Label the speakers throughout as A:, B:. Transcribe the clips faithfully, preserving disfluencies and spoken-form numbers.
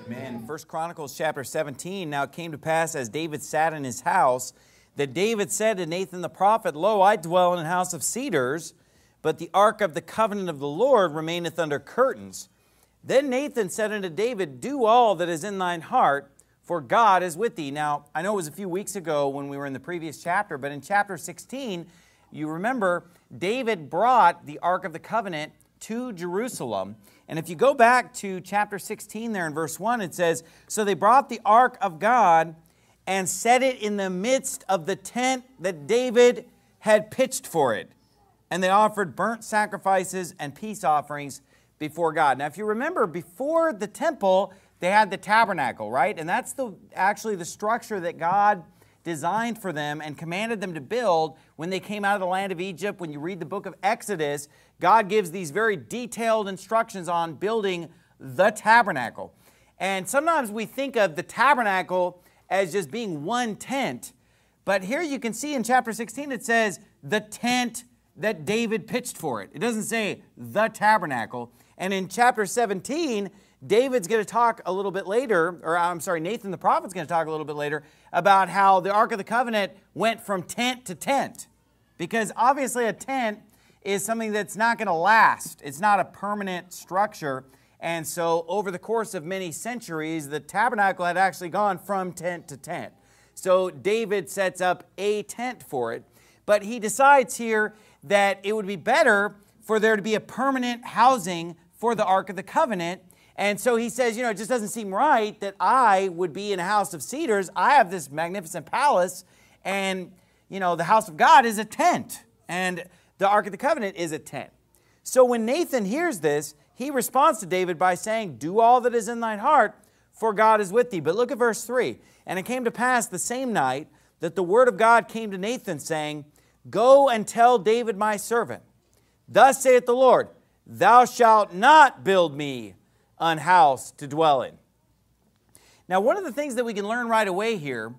A: Amen. First Chronicles chapter seventeen. Now it came to pass as David sat in his house, that David said to Nathan the prophet, Lo, I dwell in a house of cedars, but the ark of the covenant of the Lord remaineth under curtains. Then Nathan said unto David, Do all that is in thine heart, for God is with thee. Now, I know it was a few weeks ago when we were in the previous chapter, but in chapter sixteen, you remember, David brought the ark of the covenant to Jerusalem. And if you go back to chapter sixteen there in verse one, it says, So they brought the ark of God and set it in the midst of the tent that David had pitched for it. And they offered burnt sacrifices and peace offerings before God. Now, if you remember, before the temple, they had the tabernacle, right? And that's the actually the structure that God designed for them and commanded them to build when they came out of the land of Egypt. When you read the book of Exodus, God gives these very detailed instructions on building the tabernacle. And sometimes we think of the tabernacle as just being one tent. But here you can see in chapter sixteen, it says the tent that David pitched for it. It doesn't say the tabernacle. And in chapter seventeen, David's going to talk a little bit later, or I'm sorry, Nathan the prophet's going to talk a little bit later about how the Ark of the Covenant went from tent to tent. Because obviously a tent is something that's not going to last. It's not a permanent structure. And so over the course of many centuries, the tabernacle had actually gone from tent to tent. So David sets up a tent for it. But he decides here that it would be better for there to be a permanent housing for the Ark of the Covenant. And so he says, you know, it just doesn't seem right that I would be in a house of cedars. I have this magnificent palace, and, you know, the house of God is a tent, and the Ark of the Covenant is a tent. So when Nathan hears this, he responds to David by saying, Do all that is in thine heart, for God is with thee. But look at verse three. And it came to pass the same night that the word of God came to Nathan, saying, Go and tell David my servant, Thus saith the Lord, Thou shalt not build me an house to dwell in. Now, one of the things that we can learn right away here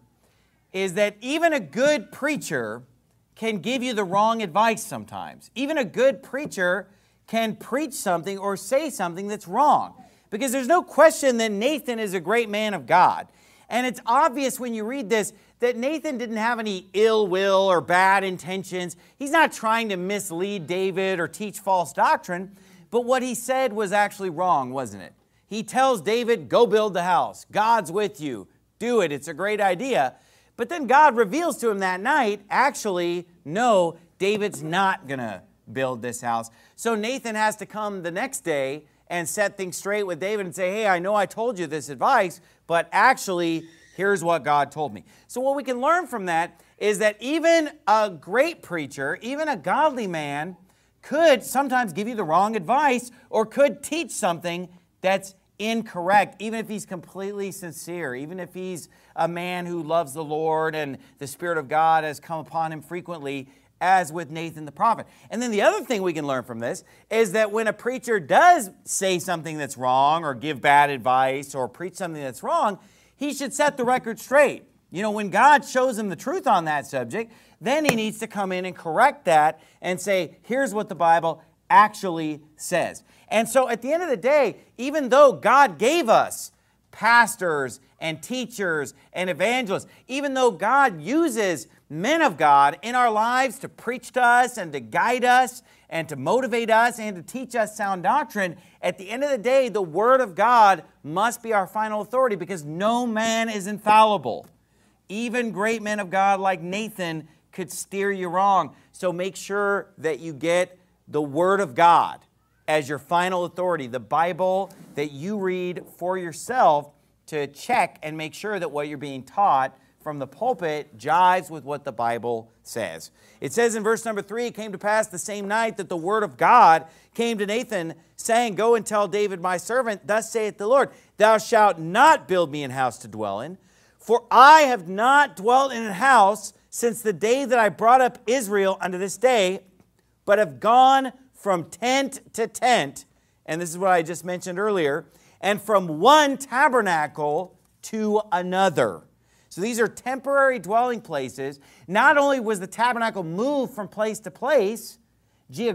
A: is that even a good preacher can give you the wrong advice sometimes. Even a good preacher can preach something or say something that's wrong. Because there's no question that Nathan is a great man of God. And it's obvious when you read this that Nathan didn't have any ill will or bad intentions. He's not trying to mislead David or teach false doctrine. But what he said was actually wrong, wasn't it? He tells David, go build the house. God's with you. Do it. It's a great idea. But then God reveals to him that night, actually, no, David's not going to build this house. So Nathan has to come the next day and set things straight with David and say, hey, I know I told you this advice, but actually, here's what God told me. So what we can learn from that is that even a great preacher, even a godly man, could sometimes give you the wrong advice or could teach something that's incorrect, even if he's completely sincere, even if he's a man who loves the Lord and the Spirit of God has come upon him frequently, as with Nathan the prophet. And then the other thing we can learn from this is that when a preacher does say something that's wrong or give bad advice or preach something that's wrong, he should set the record straight. You know, when God shows him the truth on that subject, then he needs to come in and correct that and say, here's what the Bible actually says. And so at the end of the day, even though God gave us pastors and teachers and evangelists, even though God uses men of God in our lives to preach to us and to guide us and to motivate us and to teach us sound doctrine, at the end of the day, the Word of God must be our final authority because no man is infallible. Even great men of God like Nathan could steer you wrong. So make sure that you get the Word of God as your final authority, the Bible that you read for yourself to check and make sure that what you're being taught from the pulpit jives with what the Bible says. It says in verse number three, it came to pass the same night that the word of God came to Nathan, saying, Go and tell David my servant, Thus saith the Lord, Thou shalt not build me an house to dwell in, for I have not dwelt in a house since the day that I brought up Israel unto this day, but have gone from tent to tent, and this is what I just mentioned earlier, and from one tabernacle to another. So these are temporary dwelling places. Not only was the tabernacle moved from place to place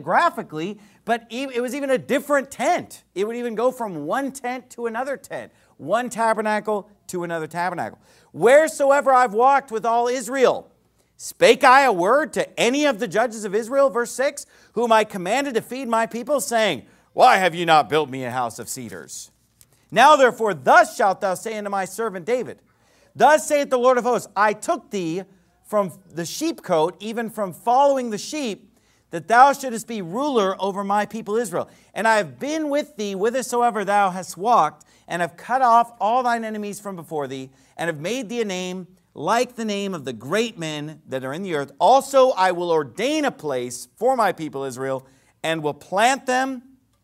A: geographically, but it was even a different tent. It would even go from one tent to another tent. one tabernacle to another tabernacle. Wheresoever I've walked with all Israel, spake I a word to any of the judges of Israel, verse six, whom I commanded to feed my people, saying, why have ye not built me a house of cedars? Now therefore, thus shalt thou say unto my servant David, thus saith the Lord of hosts, I took thee from the sheepcote, even from following the sheep, that thou shouldest be ruler over my people Israel. And I have been with thee whithersoever thou hast walked, and have cut off all thine enemies from before thee, and have made thee a name like the name of the great men that are in the earth. Also I will ordain a place for my people Israel, and will plant them,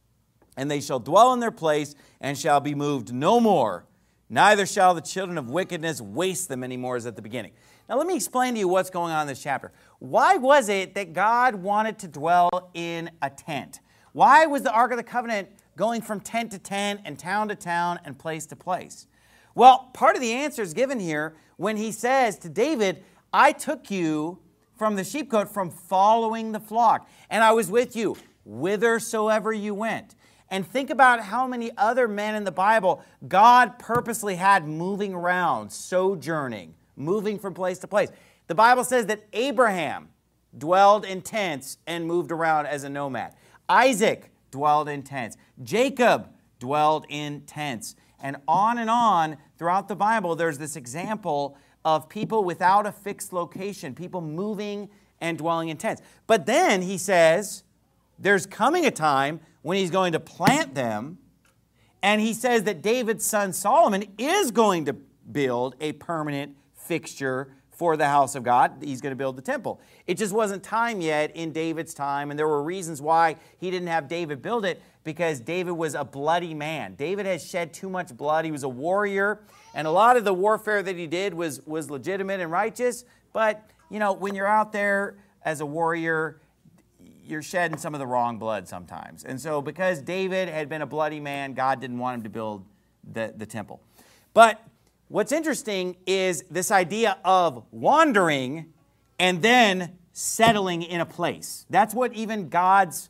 A: and they shall dwell in their place, and shall be moved no more. Neither shall the children of wickedness waste them anymore, as at the beginning. Now let me explain to you what's going on in this chapter. Why was it that God wanted to dwell in a tent? Why was the Ark of the Covenant going from tent to tent and town to town and place to place? Well, part of the answer is given here when he says to David, I took you from the sheepcote, from following the flock, and I was with you whithersoever you went. And think about how many other men in the Bible God purposely had moving around, sojourning, moving from place to place. The Bible says that Abraham dwelled in tents and moved around as a nomad. Isaac dwelled in tents. Jacob dwelled in tents. And on and on throughout the Bible, there's this example of people without a fixed location, people moving and dwelling in tents. But then he says there's coming a time when he's going to plant them, and he says that David's son Solomon is going to build a permanent fixture for the house of God. He's going to build the temple. It just wasn't time yet in David's time, and there were reasons why he didn't have David build it, because David was a bloody man. David has shed too much blood. He was a warrior, and a lot of the warfare that he did was, was legitimate and righteous, but, you know, when you're out there as a warrior, you're shedding some of the wrong blood sometimes. And so because David had been a bloody man, God didn't want him to build the, the temple. But what's interesting is this idea of wandering and then settling in a place. That's what even God's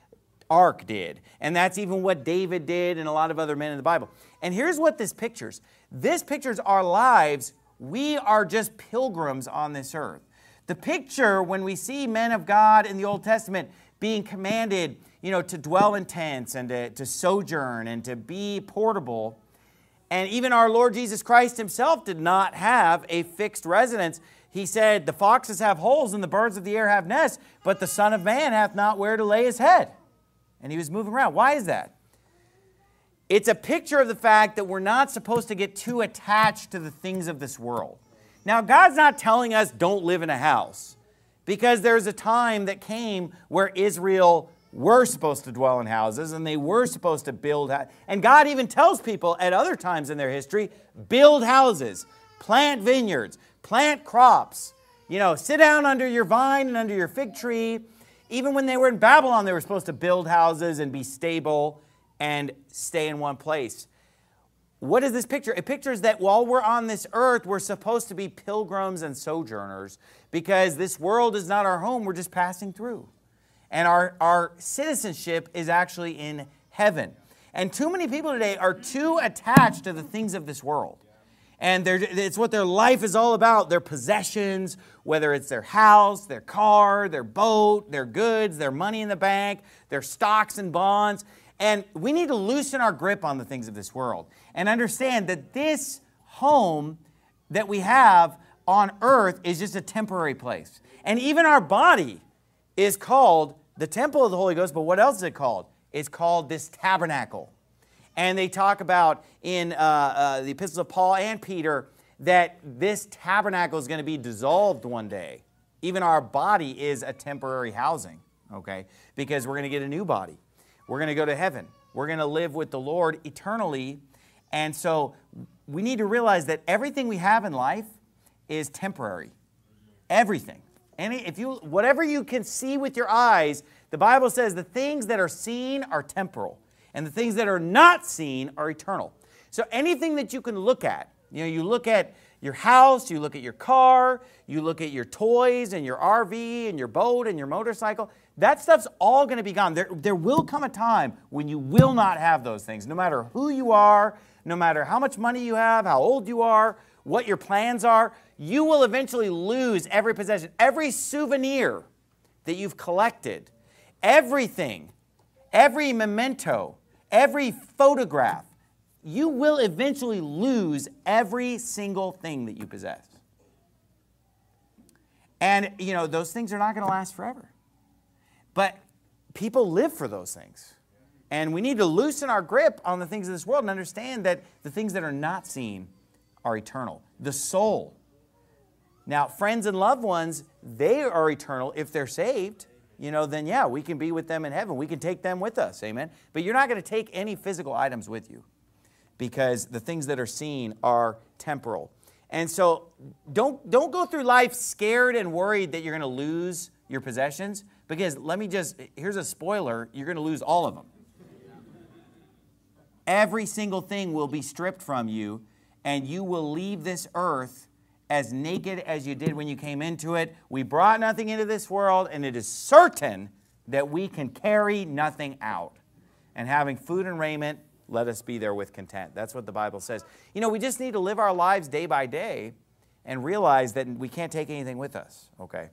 A: ark did. And that's even what David did and a lot of other men in the Bible. And here's what this pictures. This pictures our lives. We are just pilgrims on this earth. The picture, when we see men of God in the Old Testament being commanded, you know, to dwell in tents and to, to sojourn and to be portable, and even our Lord Jesus Christ himself did not have a fixed residence. He said, the foxes have holes and the birds of the air have nests, but the Son of Man hath not where to lay his head. And he was moving around. Why is that? It's a picture of the fact that we're not supposed to get too attached to the things of this world. Now, God's not telling us don't live in a house, because there's a time that came where Israel were supposed to dwell in houses and they were supposed to build houses. And God even tells people at other times in their history, build houses, plant vineyards, plant crops, you know, sit down under your vine and under your fig tree. Even when they were in Babylon, they were supposed to build houses and be stable and stay in one place. What is this picture? It pictures that while we're on this earth, we're supposed to be pilgrims and sojourners, because this world is not our home. We're just passing through. And our, our citizenship is actually in heaven. And too many people today are too attached to the things of this world. And it's what their life is all about, their possessions, whether it's their house, their car, their boat, their goods, their money in the bank, their stocks and bonds. And we need to loosen our grip on the things of this world and understand that this home that we have on earth is just a temporary place. And even our body is called the temple of the Holy Ghost, but what else is it called? It's called this tabernacle. And they talk about in uh, uh, the epistles of Paul and Peter that this tabernacle is going to be dissolved one day. Even our body is a temporary housing, okay? Because we're going to get a new body. We're going to go to heaven. We're going to live with the Lord eternally. And so we need to realize that everything we have in life is temporary. Everything. Any, if you, whatever you can see with your eyes, the Bible says the things that are seen are temporal, and the things that are not seen are eternal. So anything that you can look at, you know, you look at your house, you look at your car, you look at your toys and your R V and your boat and your motorcycle, that stuff's all going to be gone. There, there will come a time when you will not have those things, no matter who you are, no matter how much money you have, how old you are, what your plans are, you will eventually lose every possession, every souvenir that you've collected, everything, every memento, every photograph. You will eventually lose every single thing that you possess. And, you know, those things are not going to last forever. But people live for those things. And we need to loosen our grip on the things of this world and understand that the things that are not seen are eternal. The soul. Now, friends and loved ones, they are eternal if they're saved. You know, then yeah, we can be with them in heaven. We can take them with us, amen? But you're not going to take any physical items with you because the things that are seen are temporal. And so don't, don't go through life scared and worried that you're going to lose your possessions, because let me just, here's a spoiler, you're going to lose all of them. Every single thing will be stripped from you, and you will leave this earth as naked as you did when you came into it. We brought nothing into this world, and it is certain that we can carry nothing out. And having food and raiment, let us be there with content. That's what the Bible says. You know, we just need to live our lives day by day and realize that we can't take anything with us, okay?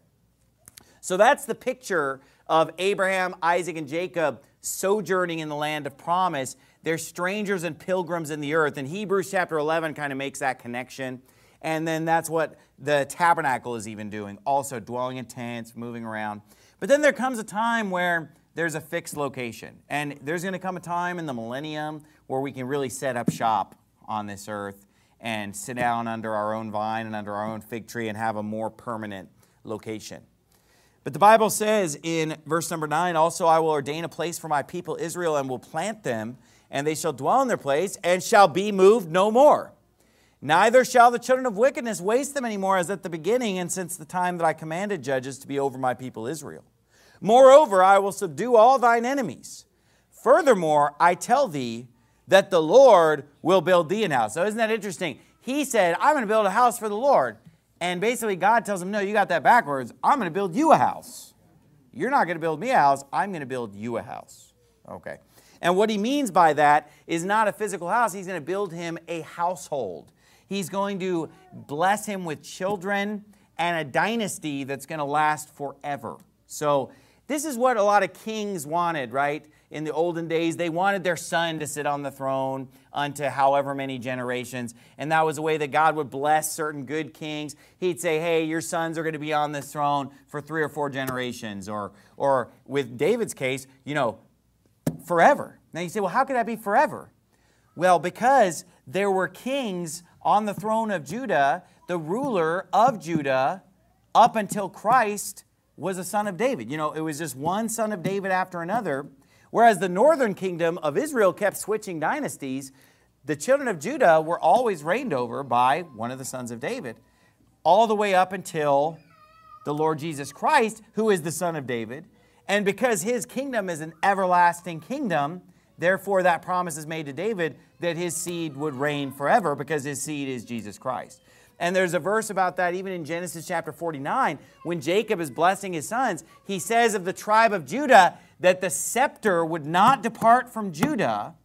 A: So that's the picture of Abraham, Isaac, and Jacob sojourning in the land of promise. They're strangers and pilgrims in the earth. And Hebrews chapter eleven kind of makes that connection. And then that's what the tabernacle is even doing, also dwelling in tents, moving around. But then there comes a time where there's a fixed location. And there's going to come a time in the millennium where we can really set up shop on this earth and sit down under our own vine and under our own fig tree and have a more permanent location. But the Bible says in verse number nine, also I will ordain a place for my people Israel and will plant them, and they shall dwell in their place and shall be moved no more. Neither shall the children of wickedness waste them anymore as at the beginning and since the time that I commanded judges to be over my people Israel. Moreover, I will subdue all thine enemies. Furthermore, I tell thee that the Lord will build thee an house. So isn't that interesting? He said, I'm going to build a house for the Lord. And basically God tells him, no, you got that backwards. I'm going to build you a house. You're not going to build me a house. I'm going to build you a house. Okay. And what he means by that is not a physical house. He's going to build him a household. He's going to bless him with children and a dynasty that's going to last forever. So this is what a lot of kings wanted, right? In the olden days, they wanted their son to sit on the throne unto however many generations. And that was a way that God would bless certain good kings. He'd say, hey, your sons are going to be on this throne for three or four generations. Or, or with David's case, you know, forever. Now you say, well, how could that be forever? Well, because there were kings on the throne of Judah, the ruler of Judah, up until Christ was a son of David. You know, it was just one son of David after another. Whereas the northern kingdom of Israel kept switching dynasties, the children of Judah were always reigned over by one of the sons of David, all the way up until the Lord Jesus Christ, who is the son of David. And because his kingdom is an everlasting kingdom, therefore that promise is made to David that his seed would reign forever because his seed is Jesus Christ. And there's a verse about that even in Genesis chapter forty-nine. When Jacob is blessing his sons, he says of the tribe of Judah that the scepter would not depart from Judah,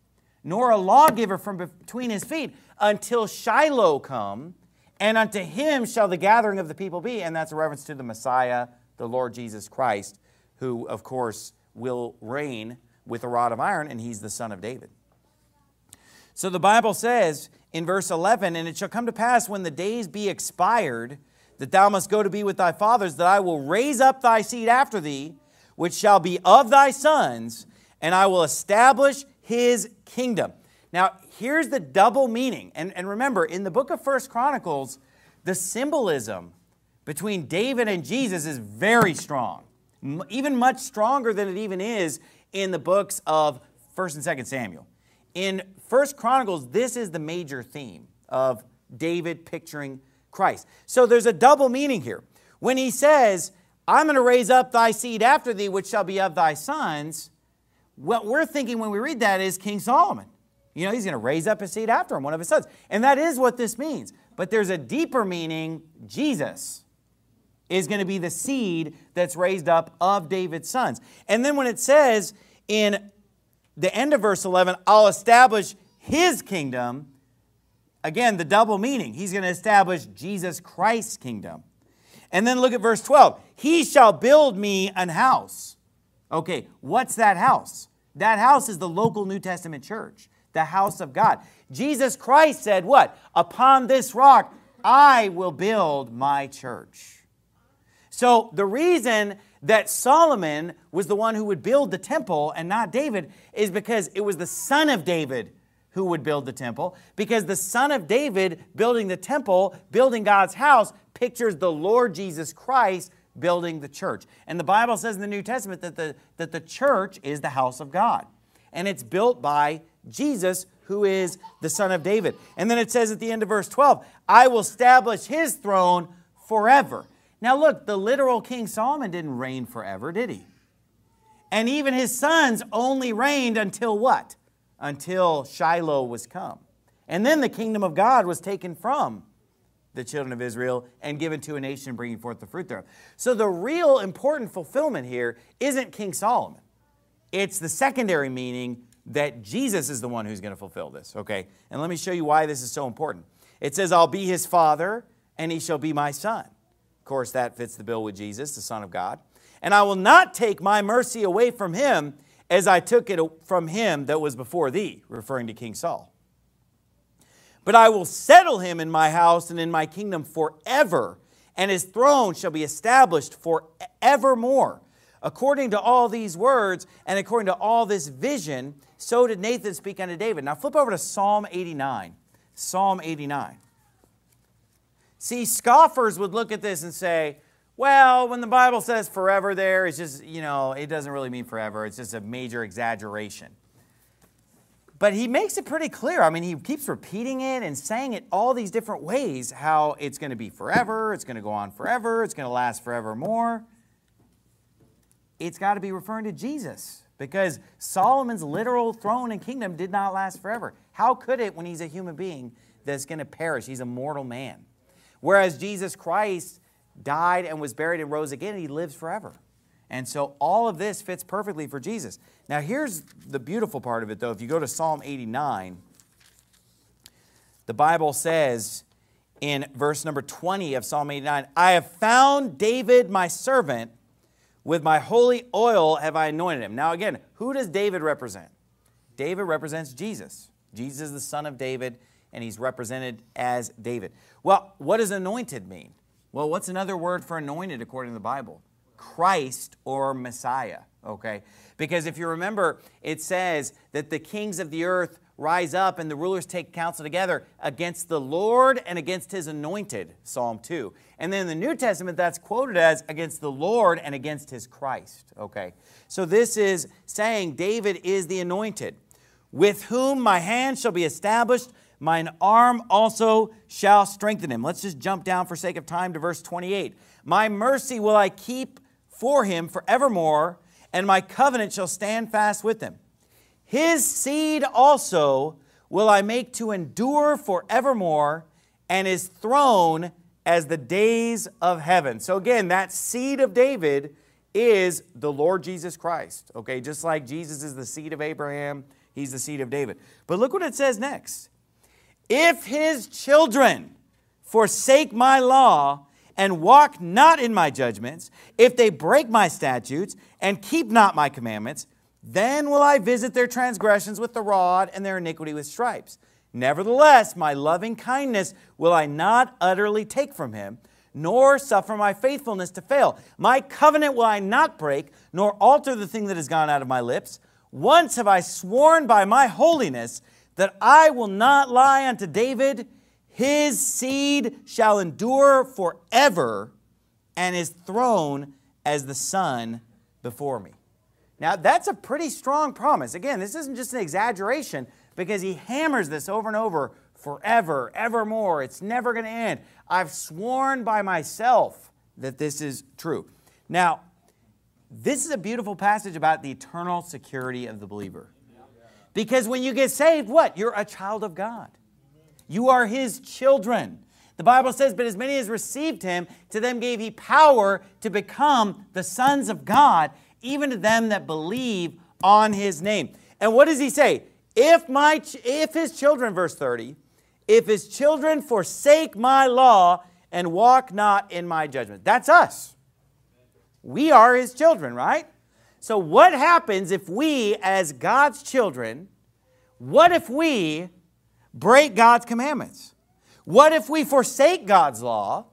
A: nor a lawgiver from between his feet, until Shiloh come, and unto him shall the gathering of the people be. And that's a reference to the Messiah, the Lord Jesus Christ, who, of course, will reign with a rod of iron, and he's the son of David. So the Bible says in verse eleven, and it shall come to pass when the days be expired, that thou must go to be with thy fathers, that I will raise up thy seed after thee, which shall be of thy sons, and I will establish his kingdom. Now, here's the double meaning. And, and remember, in the book of First Chronicles, the symbolism between David and Jesus is very strong, even much stronger than it even is in the books of First and Second Samuel. In First Chronicles, this is the major theme of David picturing Christ. So there's a double meaning here. When he says, I'm going to raise up thy seed after thee, which shall be of thy sons, what we're thinking when we read that is King Solomon. You know, he's going to raise up his seed after him, one of his sons. And that is what this means. But there's a deeper meaning. Jesus is going to be the seed that's raised up of David's sons. And then when it says in the end of verse eleven, I'll establish his kingdom. Again, the double meaning. He's going to establish Jesus Christ's kingdom. And then look at verse twelve. He shall build me an house. Okay, what's that house? That house is the local New Testament church, the house of God. Jesus Christ said what? Upon this rock, I will build my church. So the reason that Solomon was the one who would build the temple and not David is because it was the son of David who would build the temple. Because the son of David building the temple, building God's house, pictures the Lord Jesus Christ building the church. And the Bible says in the New Testament that the, that the church is the house of God. And it's built by Jesus, who is the son of David. And then it says at the end of verse twelve, I will establish his throne forever. Now look, the literal King Solomon didn't reign forever, did he? And even his sons only reigned until what? Until Shiloh was come. And then the kingdom of God was taken from the children of Israel and given to a nation bringing forth the fruit thereof. So the real important fulfillment here isn't King Solomon. It's the secondary meaning that Jesus is the one who's going to fulfill this, okay? And let me show you why this is so important. It says, I'll be his father, and he shall be my son. Of course, that fits the bill with Jesus, the Son of God. And I will not take my mercy away from him as I took it from him that was before thee, referring to King Saul. But I will settle him in my house and in my kingdom forever, and his throne shall be established forevermore. According to all these words and according to all this vision, so did Nathan speak unto David. Now flip over to Psalm eighty-nine. Psalm eighty-nine. See, scoffers would look at this and say, well, when the Bible says forever there, it's just, you know, it doesn't really mean forever. It's just a major exaggeration. But he makes it pretty clear. I mean, he keeps repeating it and saying it all these different ways, how it's going to be forever, it's going to go on forever, it's going to last forevermore. It's got to be referring to Jesus, because Solomon's literal throne and kingdom did not last forever. How could it when he's a human being that's going to perish? He's a mortal man. Whereas Jesus Christ died and was buried and rose again, and he lives forever. And so all of this fits perfectly for Jesus. Now here's the beautiful part of it, though. If you go to Psalm eighty-nine, the Bible says in verse number twenty of Psalm eighty-nine, I have found David my servant, with my holy oil have I anointed him. Now again, who does David represent? David represents Jesus. Jesus is the son of David, and he's represented as David. Well, what does anointed mean? Well, what's another word for anointed according to the Bible? Christ or Messiah, okay? Because if you remember, it says that the kings of the earth rise up and the rulers take counsel together against the Lord and against his anointed, Psalm two. And then in the New Testament, that's quoted as against the Lord and against his Christ, okay? So this is saying David is the anointed, with whom my hand shall be established, mine arm also shall strengthen him. Let's just jump down for sake of time to verse twenty-eight. My mercy will I keep for him forevermore, and my covenant shall stand fast with him. His seed also will I make to endure forevermore, and his throne as the days of heaven. So again, that seed of David is the Lord Jesus Christ. Okay, just like Jesus is the seed of Abraham, he's the seed of David. But look what it says next. If his children forsake my law and walk not in my judgments, if they break my statutes and keep not my commandments, then will I visit their transgressions with the rod and their iniquity with stripes. Nevertheless, my loving kindness will I not utterly take from him, nor suffer my faithfulness to fail. My covenant will I not break, nor alter the thing that has gone out of my lips. Once have I sworn by my holiness that I will not lie unto David. His seed shall endure forever, and his throne as the sun before me. Now, that's a pretty strong promise. Again, this isn't just an exaggeration, because he hammers this over and over, forever, evermore. It's never going to end. I've sworn by myself that this is true. Now, this is a beautiful passage about the eternal security of the believer. Because when you get saved, what? You're a child of God. You are his children. The Bible says, but as many as received him, to them gave he power to become the sons of God, even to them that believe on his name. And what does he say? If, my, ch- if his children, verse thirty, if his children forsake my law and walk not in my judgment. That's us. We are his children, right? So what happens if we, as God's children, what if we break God's commandments? What if we forsake God's law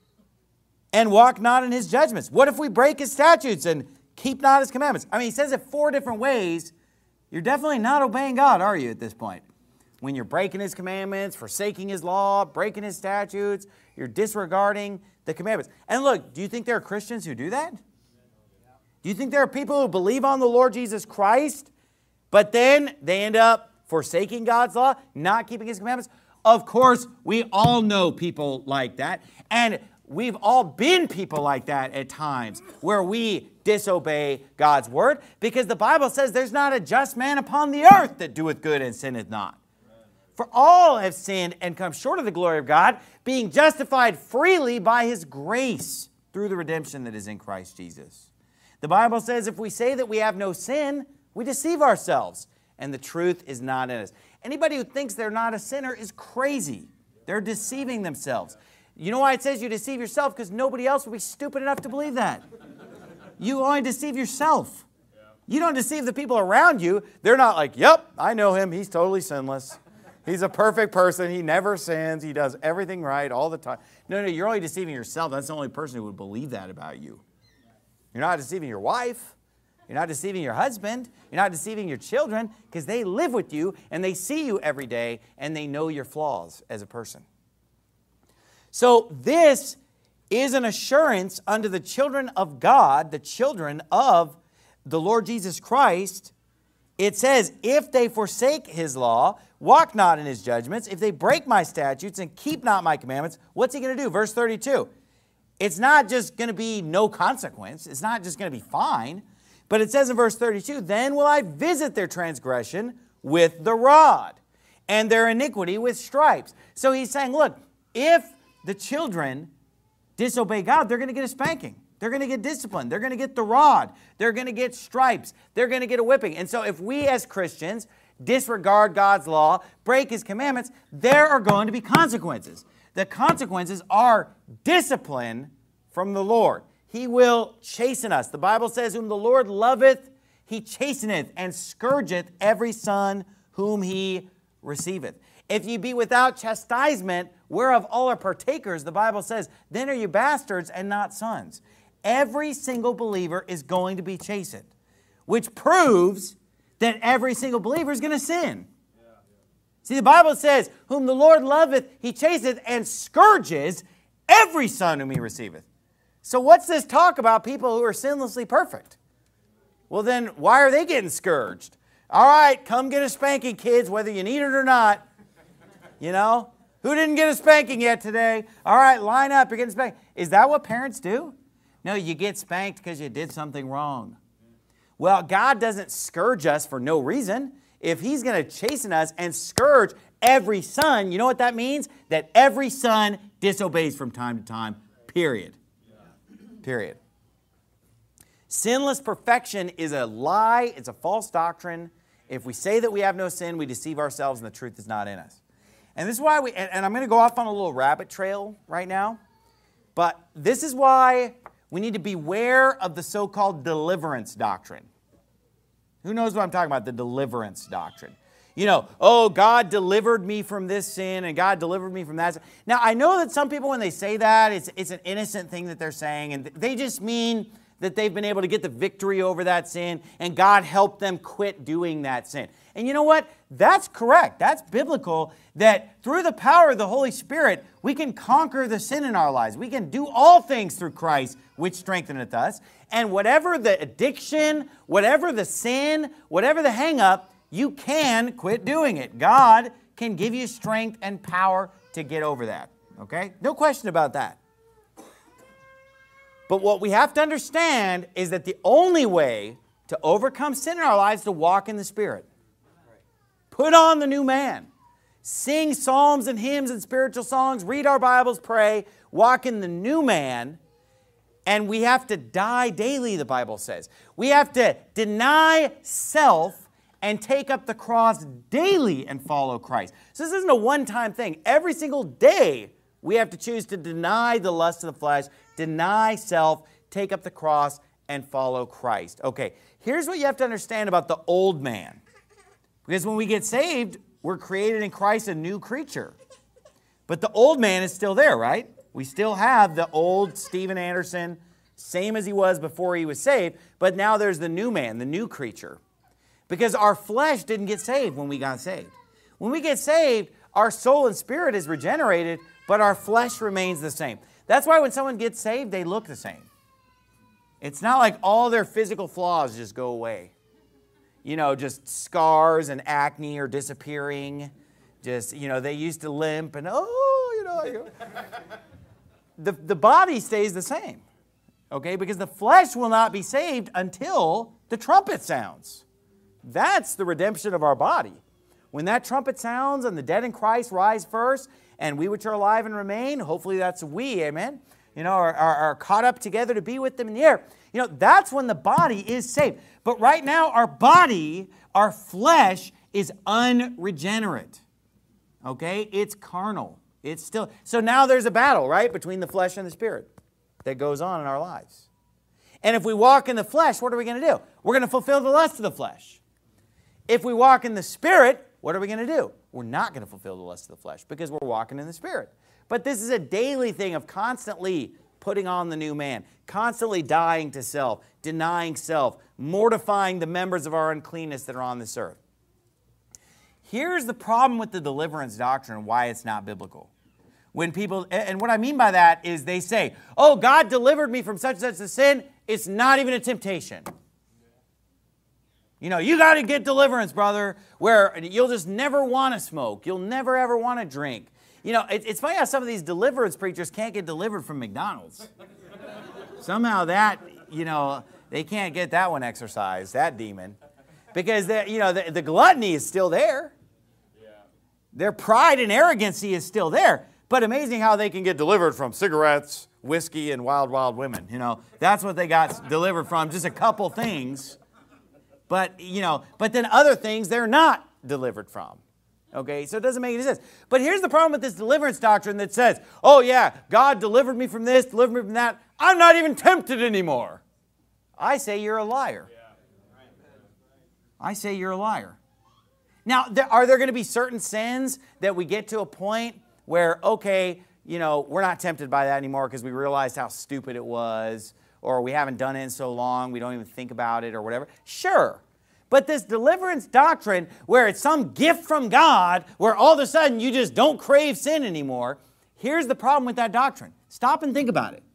A: and walk not in his judgments? What if we break his statutes and keep not his commandments? I mean, he says it four different ways. You're definitely not obeying God, are you, at this point? When you're breaking his commandments, forsaking his law, breaking his statutes, you're disregarding the commandments. And look, do you think there are Christians who do that? Do you think there are people who believe on the Lord Jesus Christ, but then they end up forsaking God's law, not keeping his commandments? Of course, we all know people like that. And we've all been people like that at times where we disobey God's word, because the Bible says there's not a just man upon the earth that doeth good and sinneth not. For all have sinned and come short of the glory of God, being justified freely by his grace through the redemption that is in Christ Jesus. The Bible says if we say that we have no sin, we deceive ourselves, and the truth is not in us. Anybody who thinks they're not a sinner is crazy. They're deceiving themselves. You know why it says you deceive yourself? Because nobody else will be stupid enough to believe that. You only deceive yourself. You don't deceive the people around you. They're not like, yep, I know him. He's totally sinless. He's a perfect person. He never sins. He does everything right all the time. No, no, you're only deceiving yourself. That's the only person who would believe that about you. You're not deceiving your wife. You're not deceiving your husband. You're not deceiving your children, because they live with you and they see you every day and they know your flaws as a person. So this is an assurance unto the children of God, the children of the Lord Jesus Christ. It says, if they forsake his law, walk not in his judgments, if they break my statutes and keep not my commandments, what's he going to do? Verse thirty-two. It's not just going to be no consequence. It's not just going to be fine. But it says in verse thirty-two, then will I visit their transgression with the rod and their iniquity with stripes. So he's saying, look, if the children disobey God, they're going to get a spanking. They're going to get disciplined. They're going to get the rod. They're going to get stripes. They're going to get a whipping. And so if we as Christians disregard God's law, break his commandments, there are going to be consequences. The consequences are discipline from the Lord. He will chasten us. The Bible says, whom the Lord loveth, he chasteneth, and scourgeth every son whom he receiveth. If ye be without chastisement, whereof all are partakers, the Bible says, then are you bastards and not sons. Every single believer is going to be chastened, which proves that every single believer is going to sin. See, the Bible says, whom the Lord loveth, he chasteneth and scourges every son whom he receiveth. So what's this talk about people who are sinlessly perfect? Well, then why are they getting scourged? All right, come get a spanking, kids, whether you need it or not. You know? Who didn't get a spanking yet today? All right, line up, you're getting spanked. Is that what parents do? No, you get spanked because you did something wrong. Well, God doesn't scourge us for no reason. If he's going to chasten us and scourge every son, you know what that means? That every son disobeys from time to time, period. Period. Sinless perfection is a lie. It's a false doctrine. If we say that we have no sin, we deceive ourselves and the truth is not in us. And this is why we, and, and I'm going to go off on a little rabbit trail right now, but this is why we need to beware of the so-called deliverance doctrine. Who knows what I'm talking about, the deliverance doctrine? You know, oh, God delivered me from this sin and God delivered me from that sin. Now, I know that some people, when they say that, it's, it's an innocent thing that they're saying, and they just mean that they've been able to get the victory over that sin and God helped them quit doing that sin. And you know what? That's correct. That's biblical, that through the power of the Holy Spirit, we can conquer the sin in our lives. We can do all things through Christ, which strengtheneth us. And whatever the addiction, whatever the sin, whatever the hang-up, you can quit doing it. God can give you strength and power to get over that. Okay? No question about that. But what we have to understand is that the only way to overcome sin in our lives is to walk in the Spirit. Put on the new man. Sing psalms and hymns and spiritual songs. Read our Bibles, pray. Walk in the new man. And we have to die daily, the Bible says. We have to deny self and take up the cross daily and follow Christ. So this isn't a one-time thing. Every single day we have to choose to deny the lust of the flesh, deny self, take up the cross, and follow Christ. Okay, here's what you have to understand about the old man. Because when we get saved, we're created in Christ a new creature. But the old man is still there, right? We still have the old Steven Anderson, same as he was before he was saved, but now there's the new man, the new creature. Because our flesh didn't get saved when we got saved. When we get saved, our soul and spirit is regenerated, but our flesh remains the same. That's why when someone gets saved, they look the same. It's not like all their physical flaws just go away. You know, just scars and acne are disappearing. Just, you know, they used to limp and, oh, you know. You know. the, the body stays the same, okay? Because the flesh will not be saved until the trumpet sounds. That's the redemption of our body. When that trumpet sounds and the dead in Christ rise first, and we which are alive and remain, hopefully that's we, amen, you know, are, are, are caught up together to be with them in the air. You know, that's when the body is saved. But right now, our body, our flesh, is unregenerate. Okay? It's carnal. It's still... So now there's a battle, right, between the flesh and the spirit that goes on in our lives. And if we walk in the flesh, what are we going to do? We're going to fulfill the lust of the flesh. If we walk in the spirit, what are we going to do? We're not going to fulfill the lust of the flesh because we're walking in the spirit. But this is a daily thing of constantly putting on the new man, constantly dying to self, denying self, mortifying the members of our uncleanness that are on this earth. Here's the problem with the deliverance doctrine and why it's not biblical. When people, and what I mean by that is they say, oh, God delivered me from such and such a sin, it's not even a temptation. You know, you got to get deliverance, brother, where you'll just never want to smoke. You'll never, ever want to drink. You know, it, it's funny how some of these deliverance preachers can't get delivered from McDonald's. Somehow that, you know, they can't get that one exorcised, that demon. Because, you know, the, the gluttony is still there. Yeah. Their pride and arrogancy is still there. But amazing how they can get delivered from cigarettes, whiskey, and wild, wild women. You know, that's what they got delivered from, just a couple things. But, you know, but then other things they're not delivered from. Okay, so it doesn't make any sense. But here's the problem with this deliverance doctrine that says, oh yeah, God delivered me from this, delivered me from that. I'm not even tempted anymore. I say you're a liar. I say you're a liar. Now, there, are there going to be certain sins that we get to a point where, okay, you know, we're not tempted by that anymore because we realized how stupid it was, or we haven't done it in so long, we don't even think about it or whatever? Sure. But this deliverance doctrine where it's some gift from God, where all of a sudden you just don't crave sin anymore, here's the problem with that doctrine. Stop and think about it.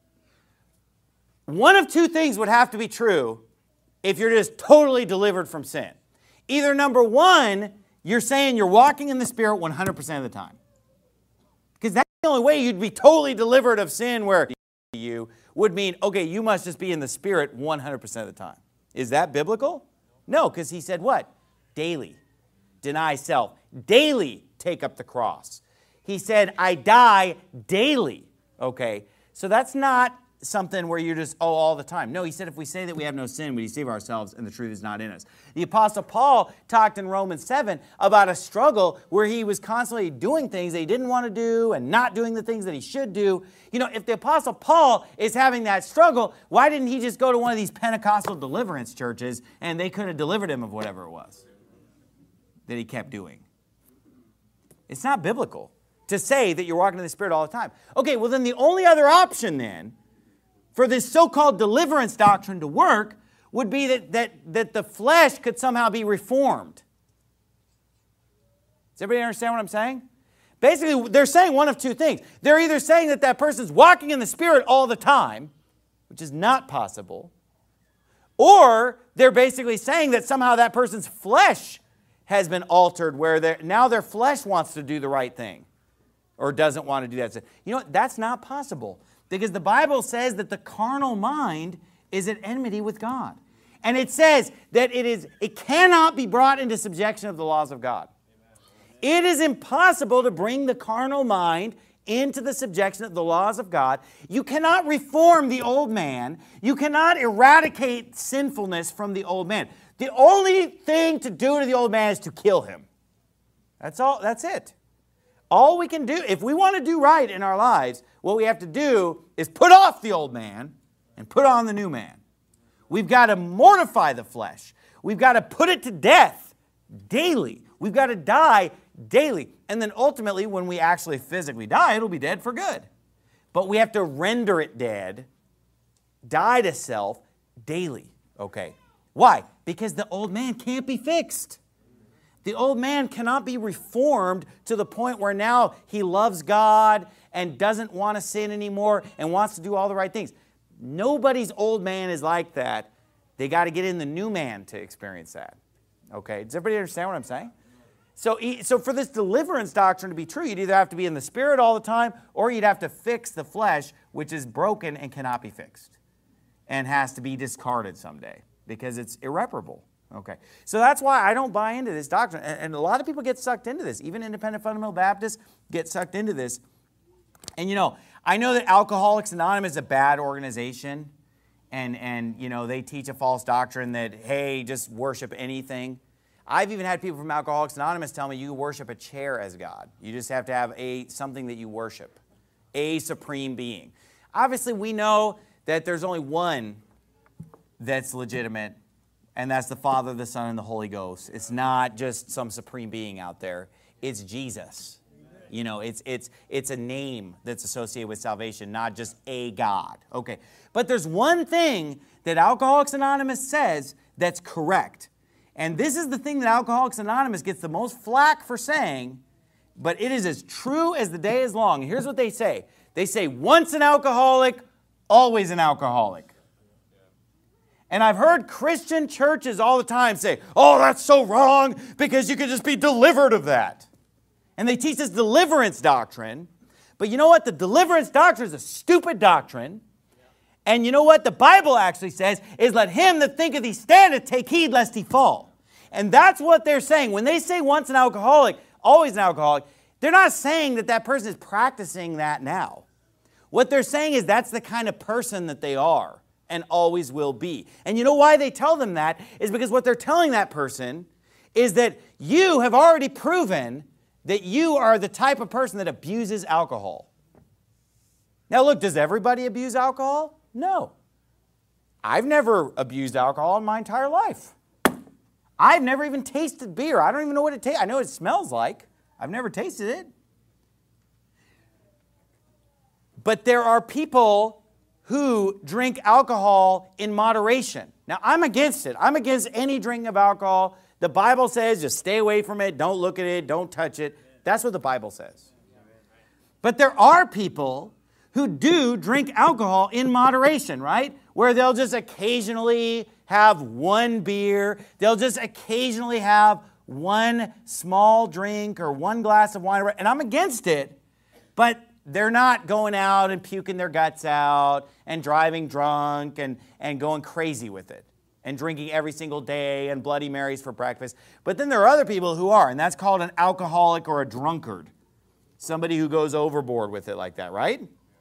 A: One of two things would have to be true if you're just totally delivered from sin. Either number one, you're saying you're walking in the Spirit one hundred percent of the time. Because that's the only way you'd be totally delivered of sin, where you would mean, okay, you must just be in the Spirit one hundred percent of the time. Is that biblical? No, because he said what? Daily. Deny self. Daily take up the cross. He said, I die daily. Okay, so that's not something where you're just, oh, all the time. No, he said if we say that we have no sin, we deceive ourselves and the truth is not in us. The Apostle Paul talked in Romans seven about a struggle where he was constantly doing things that he didn't want to do and not doing the things that he should do. You know, if the Apostle Paul is having that struggle, why didn't he just go to one of these Pentecostal deliverance churches and they could have delivered him of whatever it was that he kept doing? It's not biblical to say that you're walking in the Spirit all the time. Okay, well then the only other option then for this so-called deliverance doctrine to work would be that, that, that the flesh could somehow be reformed. Does everybody understand what I'm saying? Basically, they're saying one of two things. They're either saying that that person's walking in the Spirit all the time, which is not possible, or they're basically saying that somehow that person's flesh has been altered, where now their flesh wants to do the right thing or doesn't want to do that. You know what? That's not possible. Because the Bible says that the carnal mind is at enmity with God. And it says that it is it cannot be brought into subjection of the laws of God. Amen. It is impossible to bring the carnal mind into the subjection of the laws of God. You cannot reform the old man. You cannot eradicate sinfulness from the old man. The only thing to do to the old man is to kill him. That's all. That's it. All we can do, if we want to do right in our lives, what we have to do is put off the old man and put on the new man. We've got to mortify the flesh. We've got to put it to death daily. We've got to die daily. And then ultimately, when we actually physically die, it'll be dead for good. But we have to render it dead, die to self daily. Okay. Why? Because the old man can't be fixed. The old man cannot be reformed to the point where now he loves God and doesn't want to sin anymore and wants to do all the right things. Nobody's old man is like that. They got to get in the new man to experience that. Okay, does everybody understand what I'm saying? So, so for this deliverance doctrine to be true, you'd either have to be in the Spirit all the time, or you'd have to fix the flesh, which is broken and cannot be fixed, and has to be discarded someday, because it's irreparable. Okay, so that's why I don't buy into this doctrine, and, and a lot of people get sucked into this. Even independent fundamental Baptists get sucked into this. And you know, I know that Alcoholics Anonymous is a bad organization, and, and you know, they teach a false doctrine that, hey, just worship anything. I've even had people from Alcoholics Anonymous tell me you worship a chair as God. You just have to have a something that you worship, a supreme being. Obviously, we know that there's only one that's legitimate, and that's the Father, the Son, and the Holy Ghost. It's not just some supreme being out there. It's Jesus. You know, it's, it's, it's a name that's associated with salvation, not just a God. Okay, but there's one thing that Alcoholics Anonymous says that's correct. And this is the thing that Alcoholics Anonymous gets the most flack for saying, but it is as true as the day is long. Here's what they say. They say, once an alcoholic, always an alcoholic. And I've heard Christian churches all the time say, oh, that's so wrong because you can just be delivered of that. And they teach this deliverance doctrine. But you know what? The deliverance doctrine is a stupid doctrine. And you know what the Bible actually says is, let him that thinketh he standeth take heed lest he fall. And that's what they're saying. When they say once an alcoholic, always an alcoholic, they're not saying that that person is practicing that now. What they're saying is that's the kind of person that they are and always will be. And you know why they tell them that is because what they're telling that person is that you have already proven that you are the type of person that abuses alcohol. Now look, does everybody abuse alcohol? No. I've never abused alcohol in my entire life. I've never even tasted beer. I don't even know what it tastes. I know what it smells like. I've never tasted it. But there are people who drink alcohol in moderation. Now, I'm against it. I'm against any drinking of alcohol. The Bible says just stay away from it, don't look at it, don't touch it. That's what the Bible says. But there are people who do drink alcohol in moderation, right? Where they'll just occasionally have one beer. They'll just occasionally have one small drink or one glass of wine. And I'm against it, but they're not going out and puking their guts out and driving drunk and, and going crazy with it and drinking every single day and Bloody Marys for breakfast. But then there are other people who are, and that's called an alcoholic or a drunkard. Somebody who goes overboard with it like that, right?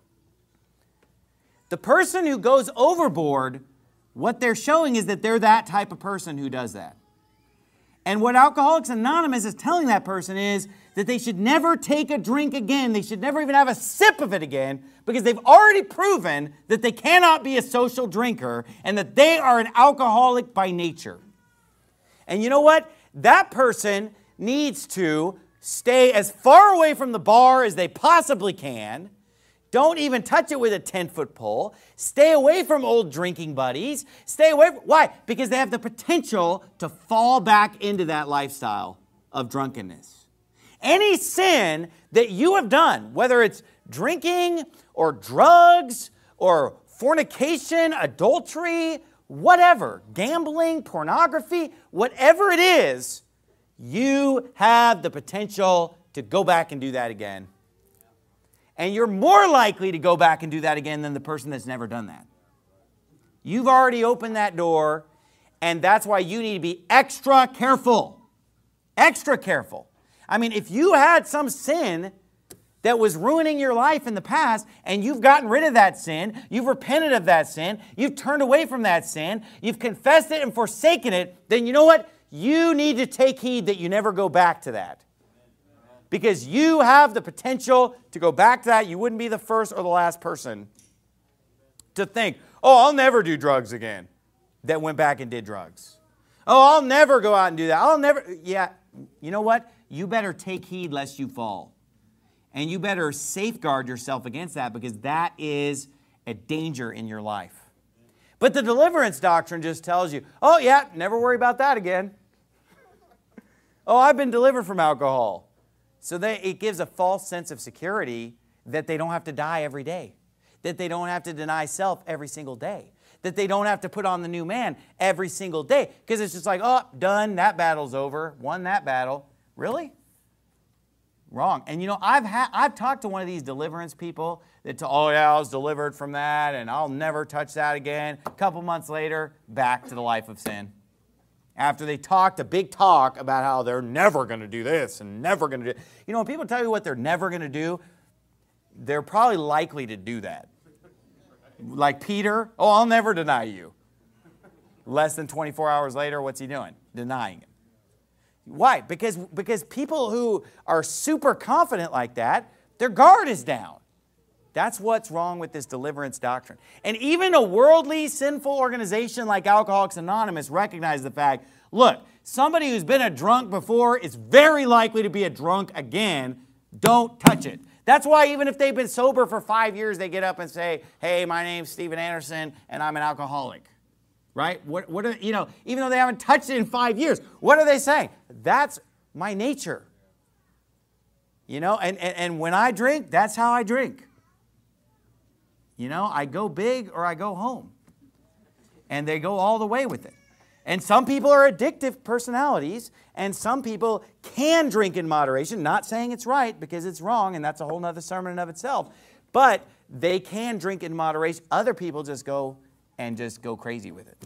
A: The person who goes overboard, what they're showing is that they're that type of person who does that. And what Alcoholics Anonymous is telling that person is that they should never take a drink again. They should never even have a sip of it again because they've already proven that they cannot be a social drinker and that they are an alcoholic by nature. And you know what? That person needs to stay as far away from the bar as they possibly can. Don't even touch it with a ten-foot pole. Stay away from old drinking buddies. Stay away from, why? Because they have the potential to fall back into that lifestyle of drunkenness. Any sin that you have done, whether it's drinking or drugs or fornication, adultery, whatever, gambling, pornography, whatever it is, you have the potential to go back and do that again. And you're more likely to go back and do that again than the person that's never done that. You've already opened that door, and that's why you need to be extra careful. Extra careful. I mean, if you had some sin that was ruining your life in the past, and you've gotten rid of that sin, you've repented of that sin, you've turned away from that sin, you've confessed it and forsaken it, then you know what? You need to take heed that you never go back to that. Because you have the potential to go back to that. You wouldn't be the first or the last person to think, oh, I'll never do drugs again, that went back and did drugs. Oh, I'll never go out and do that. I'll never, yeah, you know what? You better take heed lest you fall. And you better safeguard yourself against that, because that is a danger in your life. But the deliverance doctrine just tells you, oh yeah, never worry about that again. Oh, I've been delivered from alcohol. So they, it gives a false sense of security that they don't have to die every day, that they don't have to deny self every single day, that they don't have to put on the new man every single day, because it's just like, oh, done, that battle's over, won that battle. Really? Wrong. And you know, I've ha I've talked to one of these deliverance people that, t oh yeah, I was delivered from that and I'll never touch that again. A couple months later, back to the life of sin. After they talked a big talk about how they're never going to do this and never going to do, you know, when people tell you what they're never going to do, they're probably likely to do that. Like Peter, oh, I'll never deny you. Less than twenty-four hours later, what's he doing? Denying it. Why? Because, because people who are super confident like that, their guard is down. That's what's wrong with this deliverance doctrine. And even a worldly, sinful organization like Alcoholics Anonymous recognizes the fact, look, somebody who's been a drunk before is very likely to be a drunk again. Don't touch it. That's why even if they've been sober for five years, they get up and say, hey, my name's Steven Anderson, and I'm an alcoholic. Right? What, what are, you know, even though they haven't touched it in five years, what are they saying? That's my nature. You know, and, and, and when I drink, that's how I drink. You know, I go big or I go home. And they go all the way with it. And some people are addictive personalities, and some people can drink in moderation, not saying it's right because it's wrong, and that's a whole nother sermon in of itself. But they can drink in moderation. Other people just go and just go crazy with it.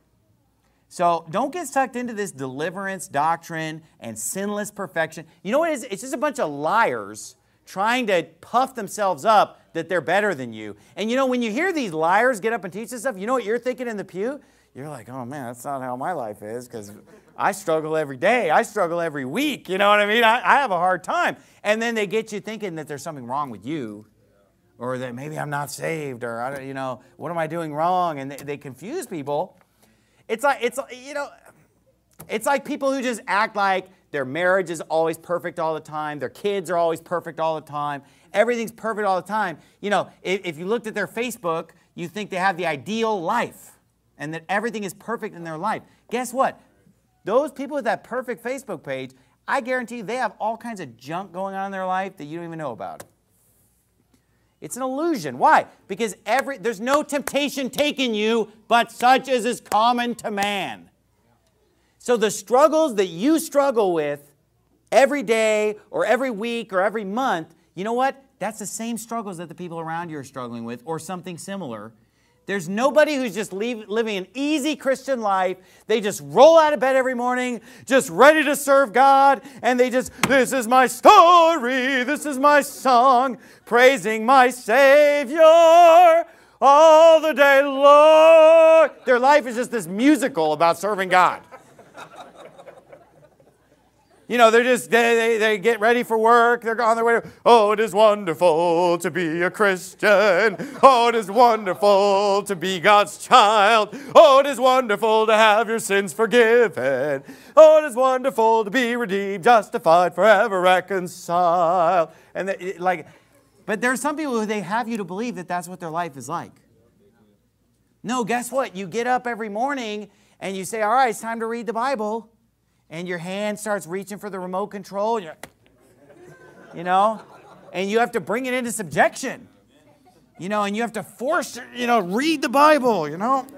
A: So don't get sucked into this deliverance doctrine and sinless perfection. You know what it is? It's just a bunch of liars trying to puff themselves up that they're better than you. And you know, when you hear these liars get up and teach this stuff, you know what you're thinking in the pew? You're like, oh man, that's not how my life is, because I struggle every day. I struggle every week. You know what I mean? I, I have a hard time. And then they get you thinking that there's something wrong with you, or that maybe I'm not saved, or, I don't, you know, what am I doing wrong? And they, they confuse people. It's like, it's, you know, it's like people who just act like their marriage is always perfect all the time. Their kids are always perfect all the time. Everything's perfect all the time. You know, if, if you looked at their Facebook, you think they have the ideal life and that everything is perfect in their life. Guess what? Those people with that perfect Facebook page, I guarantee you they have all kinds of junk going on in their life that you don't even know about. It's an illusion. Why? Because every, there's no temptation taken you, but such as is common to man. So the struggles that you struggle with every day or every week or every month, you know what? That's the same struggles that the people around you are struggling with, or something similar. There's nobody who's just leave, living an easy Christian life. They just roll out of bed every morning, just ready to serve God, and they just, this is my story, this is my song, praising my Savior all the day long. Their life is just this musical about serving God. You know, they're just, they, they, they get ready for work. They're on their way to, oh, it is wonderful to be a Christian. Oh, it is wonderful to be God's child. Oh, it is wonderful to have your sins forgiven. Oh, it is wonderful to be redeemed, justified, forever reconciled. And they, like, but there's some people who they have you to believe that that's what their life is like. No, guess what? You get up every morning and you say, all right, it's time to read the Bible. And your hand starts reaching for the remote control, and you're, you know, and you have to bring it into subjection, you know, and you have to force, you know, read the Bible, you know,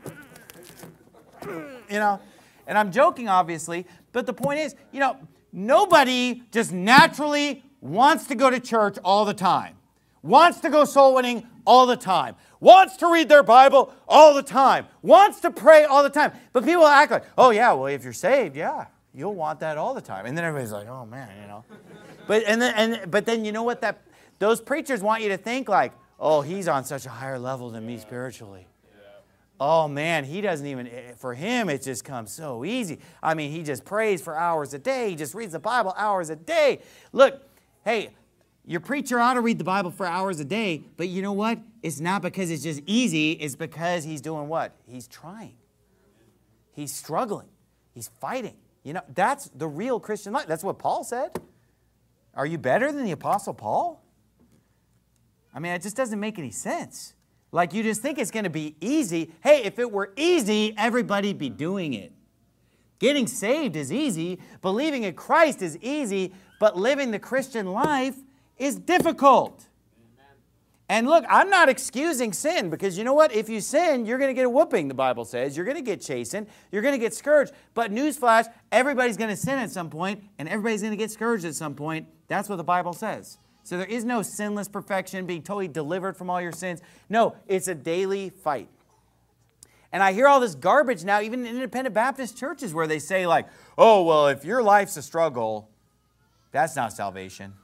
A: you know, and I'm joking, obviously, but the point is, you know, nobody just naturally wants to go to church all the time, wants to go soul winning all the time, wants to read their Bible all the time, wants to pray all the time. But people act like, oh yeah, well if you're saved, yeah, you'll want that all the time. And then everybody's like, oh man, you know. But and then and but then you know what, that those preachers want you to think like, oh, he's on such a higher level than me spiritually. Oh man, he doesn't even, for him it just comes so easy. I mean, he just prays for hours a day. He just reads the Bible hours a day. Look, hey, your preacher ought to read the Bible for hours a day, but you know what? It's not because it's just easy. It's because he's doing what? He's trying. He's struggling. He's fighting. You know, that's the real Christian life. That's what Paul said. Are you better than the Apostle Paul? I mean, it just doesn't make any sense. Like, you just think it's going to be easy. Hey, if it were easy, everybody'd be doing it. Getting saved is easy. Believing in Christ is easy. But living the Christian life is difficult. And look, I'm not excusing sin, because you know what? If you sin, you're going to get a whooping, the Bible says. You're going to get chastened. You're going to get scourged. But newsflash, everybody's going to sin at some point, and everybody's going to get scourged at some point. That's what the Bible says. So there is no sinless perfection, being totally delivered from all your sins. No, it's a daily fight. And I hear all this garbage now, even in independent Baptist churches, where they say like, oh, well, if your life's a struggle, that's not salvation.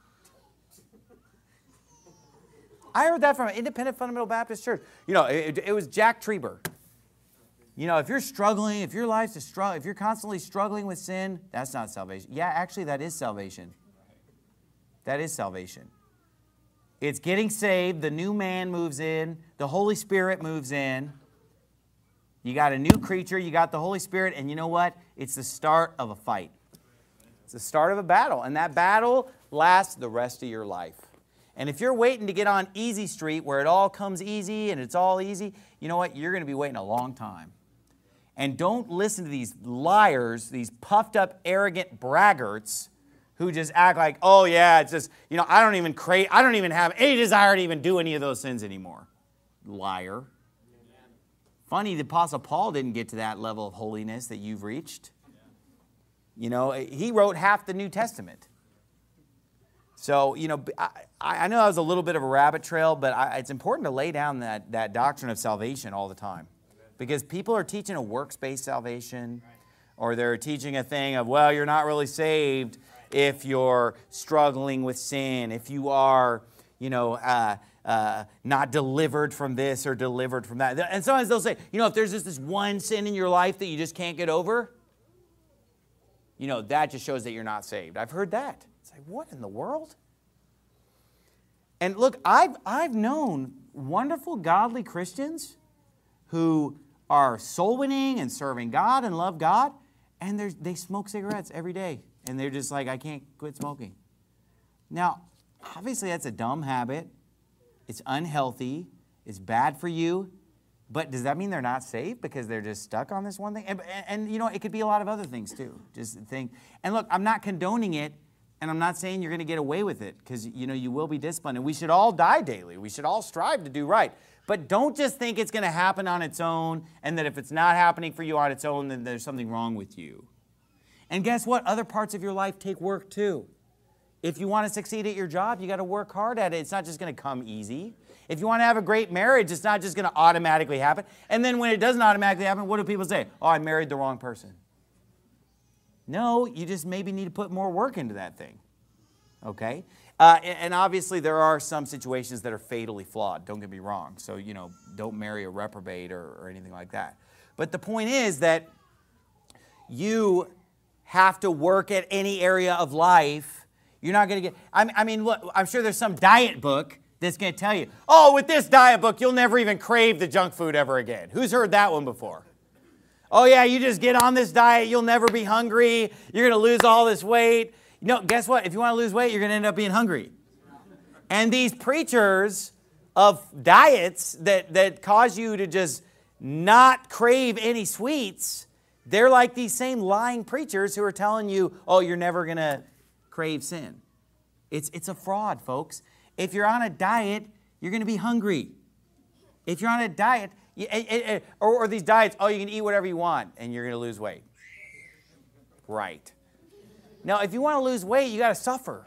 A: I heard that from an independent fundamental Baptist church. You know, it, it was Jack Trieber. You know, if you're struggling, if your life's a struggle, if you're constantly struggling with sin, that's not salvation. Yeah, actually, that is salvation. That is salvation. It's getting saved. The new man moves in. The Holy Spirit moves in. You got a new creature. You got the Holy Spirit. And you know what? It's the start of a fight. It's the start of a battle. And that battle lasts the rest of your life. And if you're waiting to get on easy street where it all comes easy and it's all easy, you know what? You're going to be waiting a long time. And don't listen to these liars, these puffed up, arrogant braggarts who just act like, oh yeah, it's just, you know, I don't even crave, I don't even have any desire to even do any of those sins anymore. Liar. Amen. Funny, the Apostle Paul didn't get to that level of holiness that you've reached. You know, he wrote half the New Testament. So, you know, I, I know that was a little bit of a rabbit trail, but I, it's important to lay down that, that doctrine of salvation all the time. Because people are teaching a works-based salvation, or they're teaching a thing of, well, you're not really saved if you're struggling with sin, if you are, you know, uh, uh, not delivered from this or delivered from that. And sometimes they'll say, you know, if there's just this one sin in your life that you just can't get over, you know, that just shows that you're not saved. I've heard that. It's like, what in the world? And look, I've, I've known wonderful, godly Christians who are soul winning and serving God and love God, and they smoke cigarettes every day. And they're just like, I can't quit smoking. Now, obviously that's a dumb habit. It's unhealthy. It's bad for you. But does that mean they're not saved because they're just stuck on this one thing? And, and, and you know, it could be a lot of other things too. Just think. And look, I'm not condoning it, and I'm not saying you're going to get away with it, because you know you will be disciplined. And we should all die daily. We should all strive to do right. But don't just think it's going to happen on its own, and that if it's not happening for you on its own, then there's something wrong with you. And guess what? Other parts of your life take work too. If you want to succeed at your job, you got to work hard at it. It's not just going to come easy. If you want to have a great marriage, it's not just going to automatically happen. And then when it doesn't automatically happen, what do people say? Oh, I married the wrong person. No, you just maybe need to put more work into that thing. Okay? Uh, and obviously there are some situations that are fatally flawed. Don't get me wrong. So, you know, don't marry a reprobate or, or anything like that. But the point is that you have to work at any area of life. You're not going to get, I, I mean, look, I'm sure there's some diet book that's going to tell you, oh, with this diet book, you'll never even crave the junk food ever again. Who's heard that one before? Oh, yeah, you just get on this diet, you'll never be hungry, you're going to lose all this weight. You know, guess what? If you want to lose weight, you're going to end up being hungry. And these preachers of diets that, that cause you to just not crave any sweets, they're like these same lying preachers who are telling you, oh, you're never going to crave sin. It's, it's a fraud, folks. If you're on a diet, you're going to be hungry. If you're on a diet, you, it, it, or, or these diets, oh, you can eat whatever you want and you're going to lose weight. Right. Now, if you want to lose weight, you got to suffer.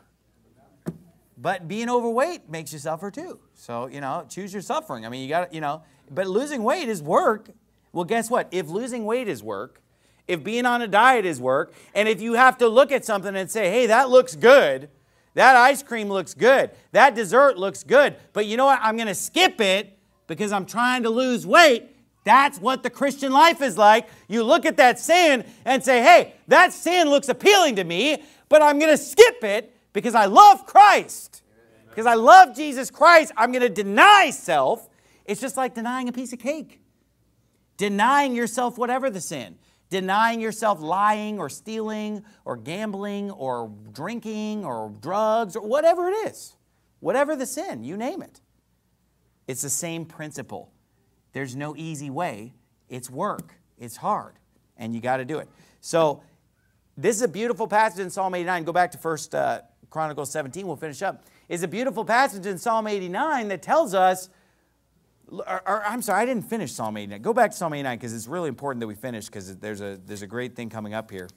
A: But being overweight makes you suffer too. So, you know, choose your suffering. I mean, you got to, you know, but losing weight is work. Well, guess what? If losing weight is work, if being on a diet is work, and if you have to look at something and say, hey, that looks good, That ice cream looks good. That dessert looks good. But you know what? I'm going to skip it because I'm trying to lose weight. That's what the Christian life is like. You look at that sin and say, hey, that sin looks appealing to me, but I'm going to skip it because I love Christ. Because I love Jesus Christ, I'm going to deny self. It's just like denying a piece of cake. Denying yourself whatever the sin. Denying yourself lying or stealing or gambling or drinking or drugs or whatever it is. Whatever the sin, you name it. It's the same principle. There's no easy way. It's work. It's hard. And you got to do it. So this is a beautiful passage in Psalm eighty-nine. Go back to First uh, Chronicles seventeen. We'll finish up. It's a beautiful passage in Psalm eighty-nine that tells us, or, or, I'm sorry, I didn't finish Psalm eighty-nine. Go back to Psalm eighty-nine because it's really important that we finish because there's a, there's a great thing coming up here.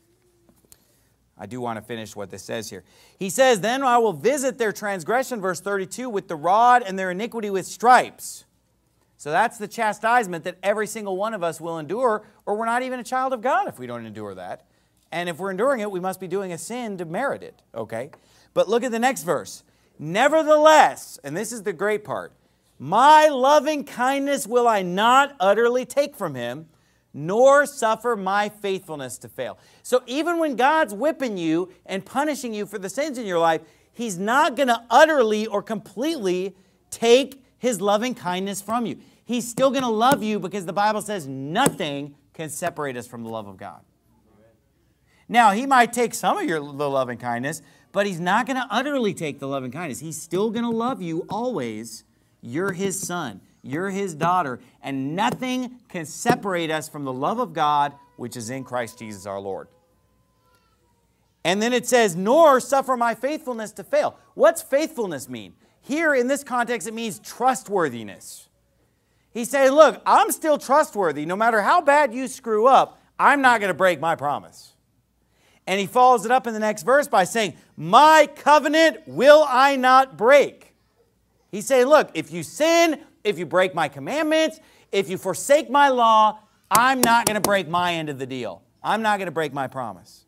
A: I do want to finish what this says here. He says, then I will visit their transgression, verse thirty-two, with the rod and their iniquity with stripes. So that's the chastisement that every single one of us will endure, or we're not even a child of God if we don't endure that. And if we're enduring it, we must be doing a sin to merit it, okay? But look at the next verse. Nevertheless, and this is the great part, my loving kindness will I not utterly take from him, nor suffer my faithfulness to fail. So even when God's whipping you and punishing you for the sins in your life, he's not going to utterly or completely take his loving kindness from you. He's still going to love you because the Bible says nothing can separate us from the love of God. Now, he might take some of your the loving kindness, but he's not going to utterly take the loving kindness. He's still going to love you always. You're his son. You're his daughter. And nothing can separate us from the love of God, which is in Christ Jesus our Lord. And then it says, nor suffer my faithfulness to fail. What's faithfulness mean? Here in this context, it means trustworthiness. He's saying, look, I'm still trustworthy. No matter how bad you screw up, I'm not going to break my promise. And he follows it up in the next verse by saying, my covenant will I not break. He's saying, look, if you sin, if you break my commandments, if you forsake my law, I'm not going to break my end of the deal. I'm not going to break my promise.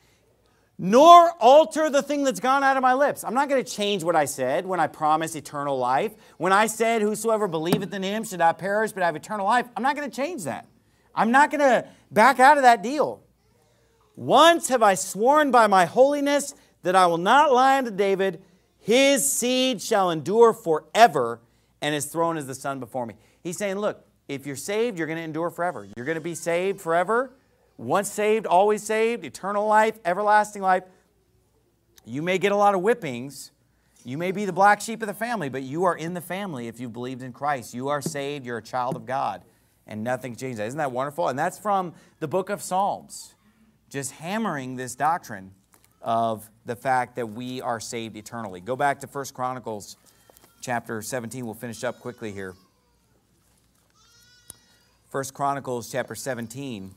A: Nor alter the thing that's gone out of my lips. I'm not going to change what I said when I promised eternal life. When I said, whosoever believeth in him should not perish but have eternal life. I'm not going to change that. I'm not going to back out of that deal. Once have I sworn by my holiness that I will not lie unto David. His seed shall endure forever, and his throne is the sun before me. He's saying, look, if you're saved, you're going to endure forever. You're going to be saved forever. Once saved, always saved, eternal life, everlasting life. You may get a lot of whippings. You may be the black sheep of the family, but you are in the family if you've believed in Christ. You are saved. You're a child of God, and nothing changes that. Isn't that wonderful? And that's from the book of Psalms, just hammering this doctrine of the fact that we are saved eternally. Go back to First Chronicles chapter seventeen. We'll finish up quickly here. First Chronicles chapter seventeen.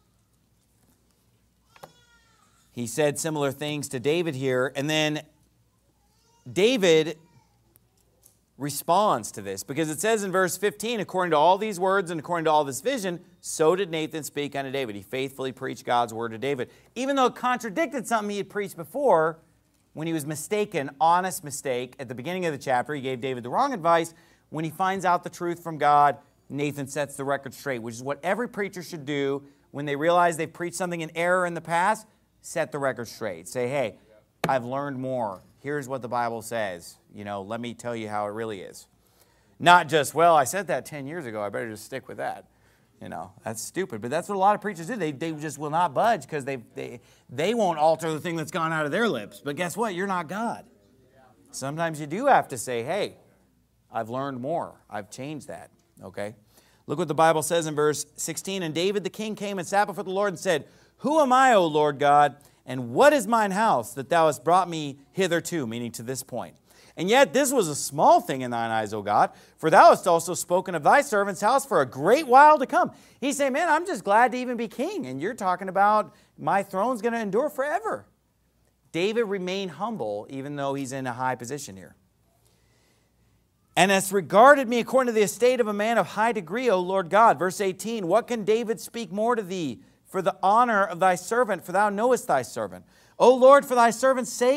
A: He said similar things to David here, and then David responds to this because it says in verse fifteen, according to all these words and according to all this vision, so did Nathan speak unto David. He faithfully preached God's word to David. Even though it contradicted something he had preached before, when he was mistaken, honest mistake, at the beginning of the chapter, he gave David the wrong advice. When he finds out the truth from God, Nathan sets the record straight, which is what every preacher should do when they realize they've preached something in error in the past. Set the record straight. Say, hey, I've learned more. Here's what the Bible says. You know, let me tell you how it really is. Not just, well, I said that ten years ago. I better just stick with that. You know, that's stupid. But that's what a lot of preachers do. They, they just will not budge because they, they, they won't alter the thing that's gone out of their lips. But guess what? You're not God. Sometimes you do have to say, hey, I've learned more. I've changed that. Okay? Look what the Bible says in verse sixteen. And David the king came and sat before the Lord and said, who am I, O Lord God, and what is mine house that thou hast brought me hitherto, meaning to this point? And yet this was a small thing in thine eyes, O God, for thou hast also spoken of thy servant's house for a great while to come. He's saying, man, I'm just glad to even be king, and you're talking about my throne's going to endure forever. David remained humble, even though he's in a high position here. And hast regarded me according to the estate of a man of high degree, O Lord God. Verse eighteen, what can David speak more to thee? For the honor of thy servant, for thou knowest thy servant. O Lord, for thy servant's sake,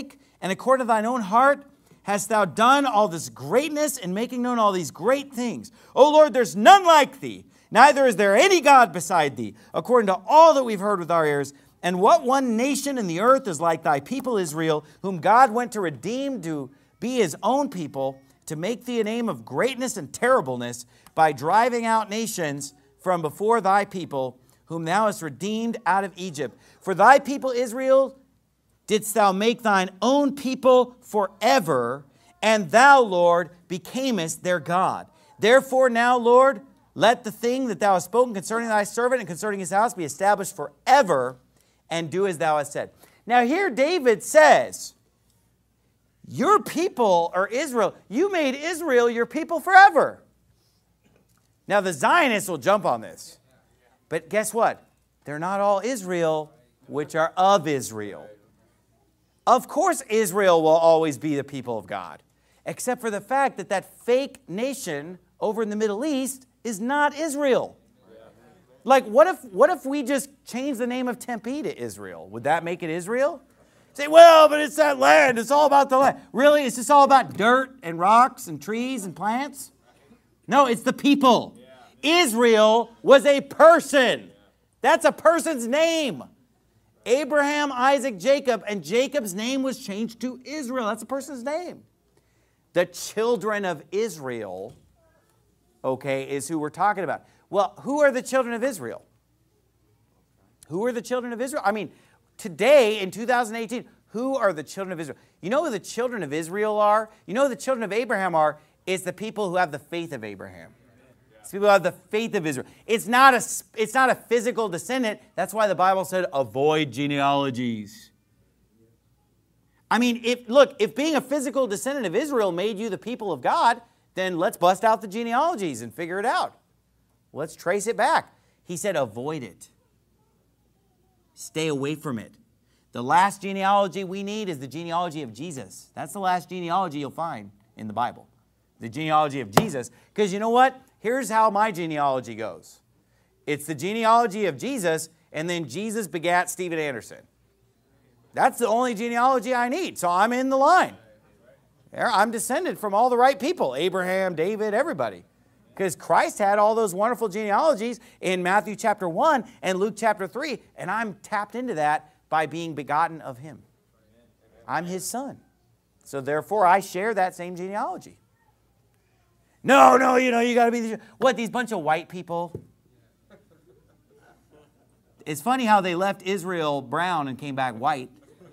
A: And according to thine own heart hast thou done all this greatness in making known all these great things. O Lord, there's none like thee, neither is there any God beside thee, according to all that we've heard with our ears. And what one nation in the earth is like thy people Israel, whom God went to redeem to be his own people, to make thee a name of greatness and terribleness, by driving out nations from before thy people, whom thou hast redeemed out of Egypt. For thy people Israel didst thou make thine own people forever, and thou, Lord, becamest their God. Therefore now, Lord, let the thing that thou hast spoken concerning thy servant and concerning his house be established forever, and do as thou hast said. Now here David says, your people are Israel. You made Israel your people forever. Now the Zionists will jump on this. But guess what? They're not all Israel, which are of Israel. Of course Israel will always be the people of God, except for the fact that that fake nation over in the Middle East is not Israel. Like, what if, what if we just change the name of Tempe to Israel? Would that make it Israel? Say, well, but it's that land. It's all about the land. Really? It's just all about dirt and rocks and trees and plants? No, it's the people. Israel was a person. That's a person's name. Abraham, Isaac, Jacob, and Jacob's name was changed to Israel. That's a person's name. The children of Israel, okay, is who we're talking about. Well, who are the children of Israel? Who are the children of Israel? I mean, today in two thousand eighteen, who are the children of Israel? You know who the children of Israel are? You know who the children of Abraham are? It's the people who have the faith of Abraham. It's people who have the faith of Israel. It's not a, it's not a physical descendant. That's why the Bible said, avoid genealogies. I mean, if look, if being a physical descendant of Israel made you the people of God, then let's bust out the genealogies and figure it out. Let's trace it back. He said, avoid it. Stay away from it. The last genealogy we need is the genealogy of Jesus. That's the last genealogy you'll find in the Bible. The genealogy of Jesus. Because you know what? Here's how my genealogy goes. It's the genealogy of Jesus, and then Jesus begat Steven Anderson. That's the only genealogy I need. So I'm in the line. I'm descended from all the right people. Abraham, David, everybody. Because Christ had all those wonderful genealogies in Matthew chapter one and Luke chapter three. And I'm tapped into that by being begotten of Him. I'm His son. So therefore, I share that same genealogy. No, no, you know, you got to be... The, what, these bunch of white people? It's funny how they left Israel brown and came back white.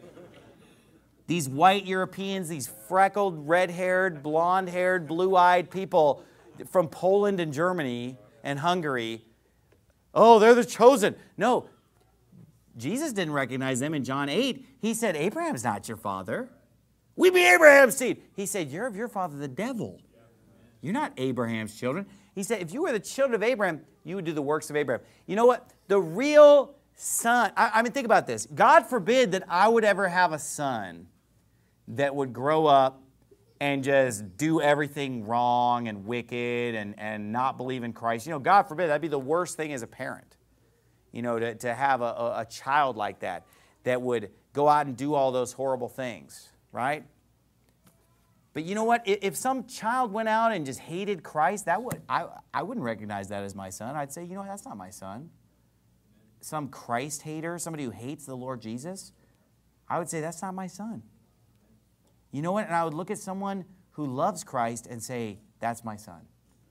A: These white Europeans, these freckled, red-haired, blonde-haired, blue-eyed people from Poland and Germany and Hungary. Oh, they're the chosen. No, Jesus didn't recognize them in John eight. He said, Abraham's not your father. We be Abraham's seed. He said, you're of your father, the devil. You're not Abraham's children. He said, if you were the children of Abraham, you would do the works of Abraham. You know what? The real son, I, I mean, think about this. God forbid that I would ever have a son that would grow up and just do everything wrong and wicked and, and not believe in Christ. You know, God forbid, that'd be the worst thing as a parent. You know, to, to have a, a, a child like that, that would go out and do all those horrible things, right? But you know what? If some child went out and just hated Christ, that would I, I wouldn't recognize that as my son. I'd say, you know, that's not my son. Some Christ hater, somebody who hates the Lord Jesus, I would say, that's not my son. You know what? And I would look at someone who loves Christ and say, that's my son.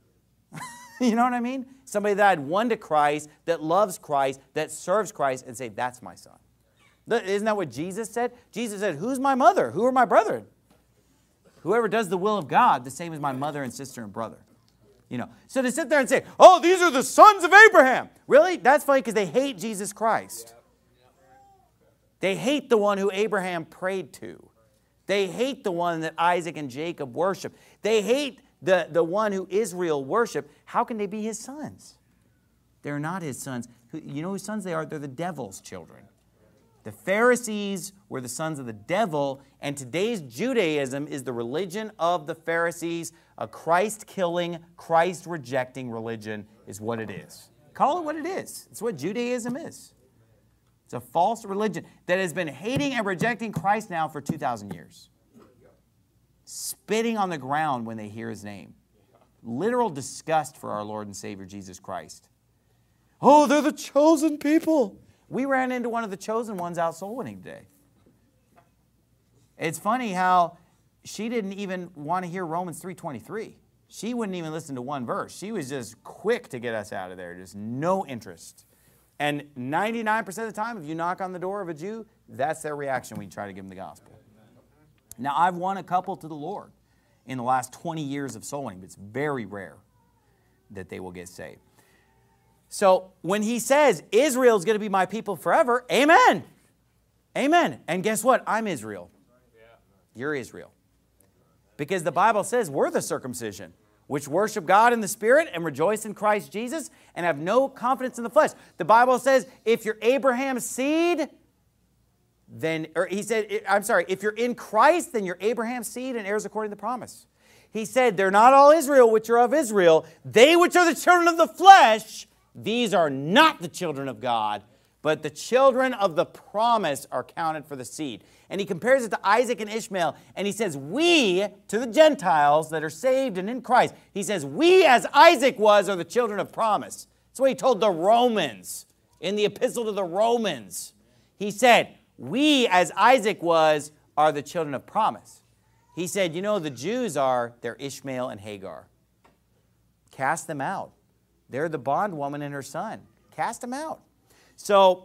A: You know what I mean? Somebody that I'd won to Christ, that loves Christ, that serves Christ, and say, that's my son. Isn't that what Jesus said? Jesus said, who's my mother? Who are my brethren? Whoever does the will of God, the same as my mother and sister and brother. You know, so to sit there and say, oh, these are the sons of Abraham. Really? That's funny because they hate Jesus Christ. They hate the one who Abraham prayed to. They hate the one that Isaac and Jacob worshiped. They hate the, the one who Israel worshiped. How can they be his sons? They're not his sons. You know whose sons they are? They're the devil's children. The Pharisees were the sons of the devil, and today's Judaism is the religion of the Pharisees. A Christ-killing, Christ-rejecting religion is what it is. Call it what it is. It's what Judaism is. It's a false religion that has been hating and rejecting Christ now for two thousand years. Spitting on the ground when they hear his name. Literal disgust for our Lord and Savior Jesus Christ. Oh, they're the chosen people. We ran into one of the chosen ones out soul winning today. It's funny how she didn't even want to hear Romans three twenty-three. She wouldn't even listen to one verse. She was just quick to get us out of there. Just no interest. And ninety-nine percent of the time, if you knock on the door of a Jew, that's their reaction when you try to give them the gospel. Now, I've won a couple to the Lord in the last twenty years of soul winning, but it's very rare that they will get saved. So when he says, Israel's going to be my people forever, amen. Amen. And guess what? I'm Israel. You're Israel. Because the Bible says we're the circumcision, which worship God in the Spirit and rejoice in Christ Jesus and have no confidence in the flesh. The Bible says if you're Abraham's seed, then, or he said, I'm sorry, if you're in Christ, then you're Abraham's seed and heirs according to the promise. He said, they're not all Israel which are of Israel. They which are the children of the flesh, these are not the children of God, but the children of the promise are counted for the seed. And he compares it to Isaac and Ishmael, and he says, we, to the Gentiles that are saved and in Christ, he says, we as Isaac was are the children of promise. That's what he told the Romans in the epistle to the Romans. He said, we as Isaac was are the children of promise. He said, you know, the Jews are, they're Ishmael and Hagar. Cast them out. They're the bondwoman and her son. Cast them out. So,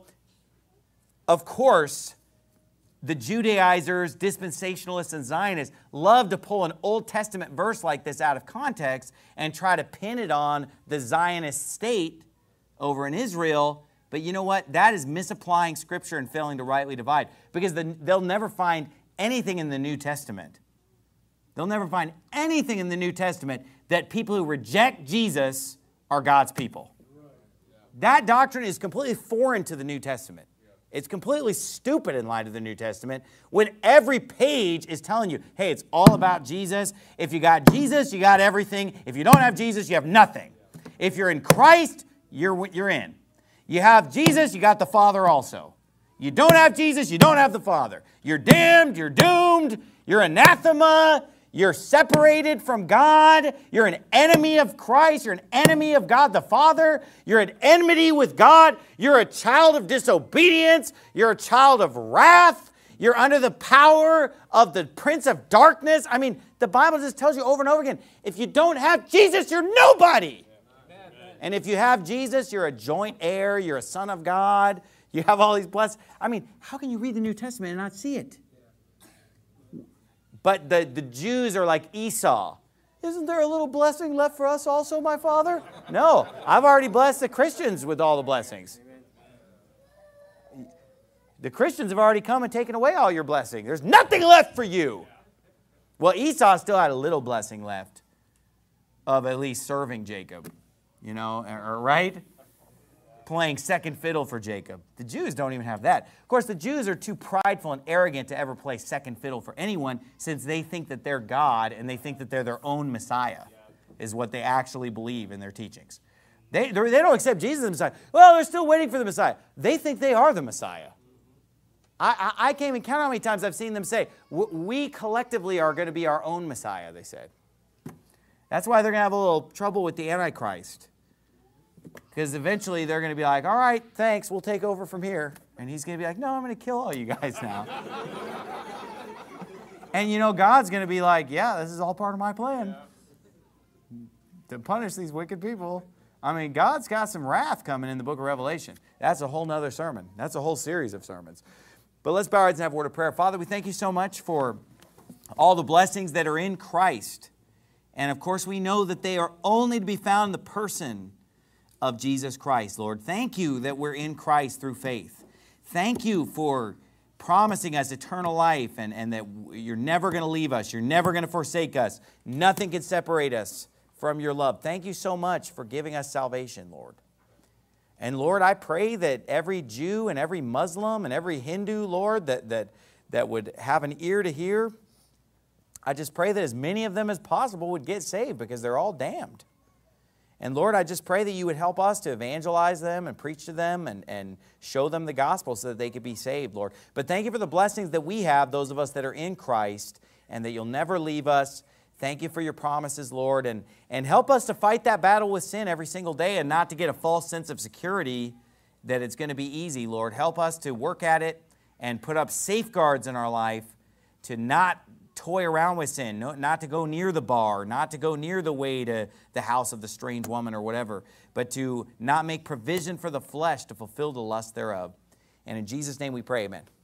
A: of course, the Judaizers, dispensationalists, and Zionists love to pull an Old Testament verse like this out of context and try to pin it on the Zionist state over in Israel. But you know what? That is misapplying Scripture and failing to rightly divide, because the, they'll never find anything in the New Testament. They'll never find anything in the New Testament that people who reject Jesus are God's people. That doctrine is completely foreign to the New Testament. It's completely stupid in light of the New Testament when every page is telling you, hey, it's all about Jesus. If you got Jesus, you got everything. If you don't have Jesus, you have nothing. If you're in Christ, you're, you're in. You have Jesus, you got the Father also. You don't have Jesus, you don't have the Father. You're damned, you're doomed, you're anathema, you're separated from God, you're an enemy of Christ, you're an enemy of God the Father, you're at enmity with God, you're a child of disobedience, you're a child of wrath, you're under the power of the prince of darkness. I mean, the Bible just tells you over and over again, if you don't have Jesus, you're nobody. And if you have Jesus, you're a joint heir, you're a son of God, you have all these blessings. I mean, how can you read the New Testament and not see it? But the, the Jews are like Esau. Isn't there a little blessing left for us also, my father? No, I've already blessed the Christians with all the blessings. The Christians have already come and taken away all your blessing. There's nothing left for you. Well, Esau still had a little blessing left of at least serving Jacob, you know, or, right? Playing second fiddle for Jacob. The Jews don't even have that. Of course, the Jews are too prideful and arrogant to ever play second fiddle for anyone, since they think that they're God and they think that they're their own Messiah, is what they actually believe in their teachings. They, they don't accept Jesus as the Messiah. Well, they're still waiting for the Messiah. They think they are the Messiah. I, I, I can't even count how many times I've seen them say, we collectively are going to be our own Messiah, they said. That's why they're going to have a little trouble with the Antichrist. Because eventually they're going to be like, all right, thanks, we'll take over from here. And he's going to be like, no, I'm going to kill all you guys now. And you know, God's going to be like, yeah, this is all part of my plan. Yeah. To punish these wicked people. I mean, God's got some wrath coming in the book of Revelation. That's a whole nother sermon. That's a whole series of sermons. But let's bow our heads and have a word of prayer. Father, we thank you so much for all the blessings that are in Christ. And of course, we know that they are only to be found in the person of Jesus Christ, Lord. Thank you that we're in Christ through faith. Thank you for promising us eternal life and, and that you're never going to leave us. You're never going to forsake us. Nothing can separate us from your love. Thank you so much for giving us salvation, Lord. And Lord, I pray that every Jew and every Muslim and every Hindu, Lord, that, that, that would have an ear to hear, I just pray that as many of them as possible would get saved, because they're all damned. And Lord, I just pray that you would help us to evangelize them and preach to them and, and show them the gospel so that they could be saved, Lord. But thank you for the blessings that we have, those of us that are in Christ, and that you'll never leave us. Thank you for your promises, Lord, and, and help us to fight that battle with sin every single day and not to get a false sense of security that it's going to be easy, Lord. Help us to work at it and put up safeguards in our life to not toy around with sin, no, not to go near the bar, not to go near the way to the house of the strange woman or whatever, but to not make provision for the flesh to fulfill the lust thereof. And in Jesus' name we pray, amen.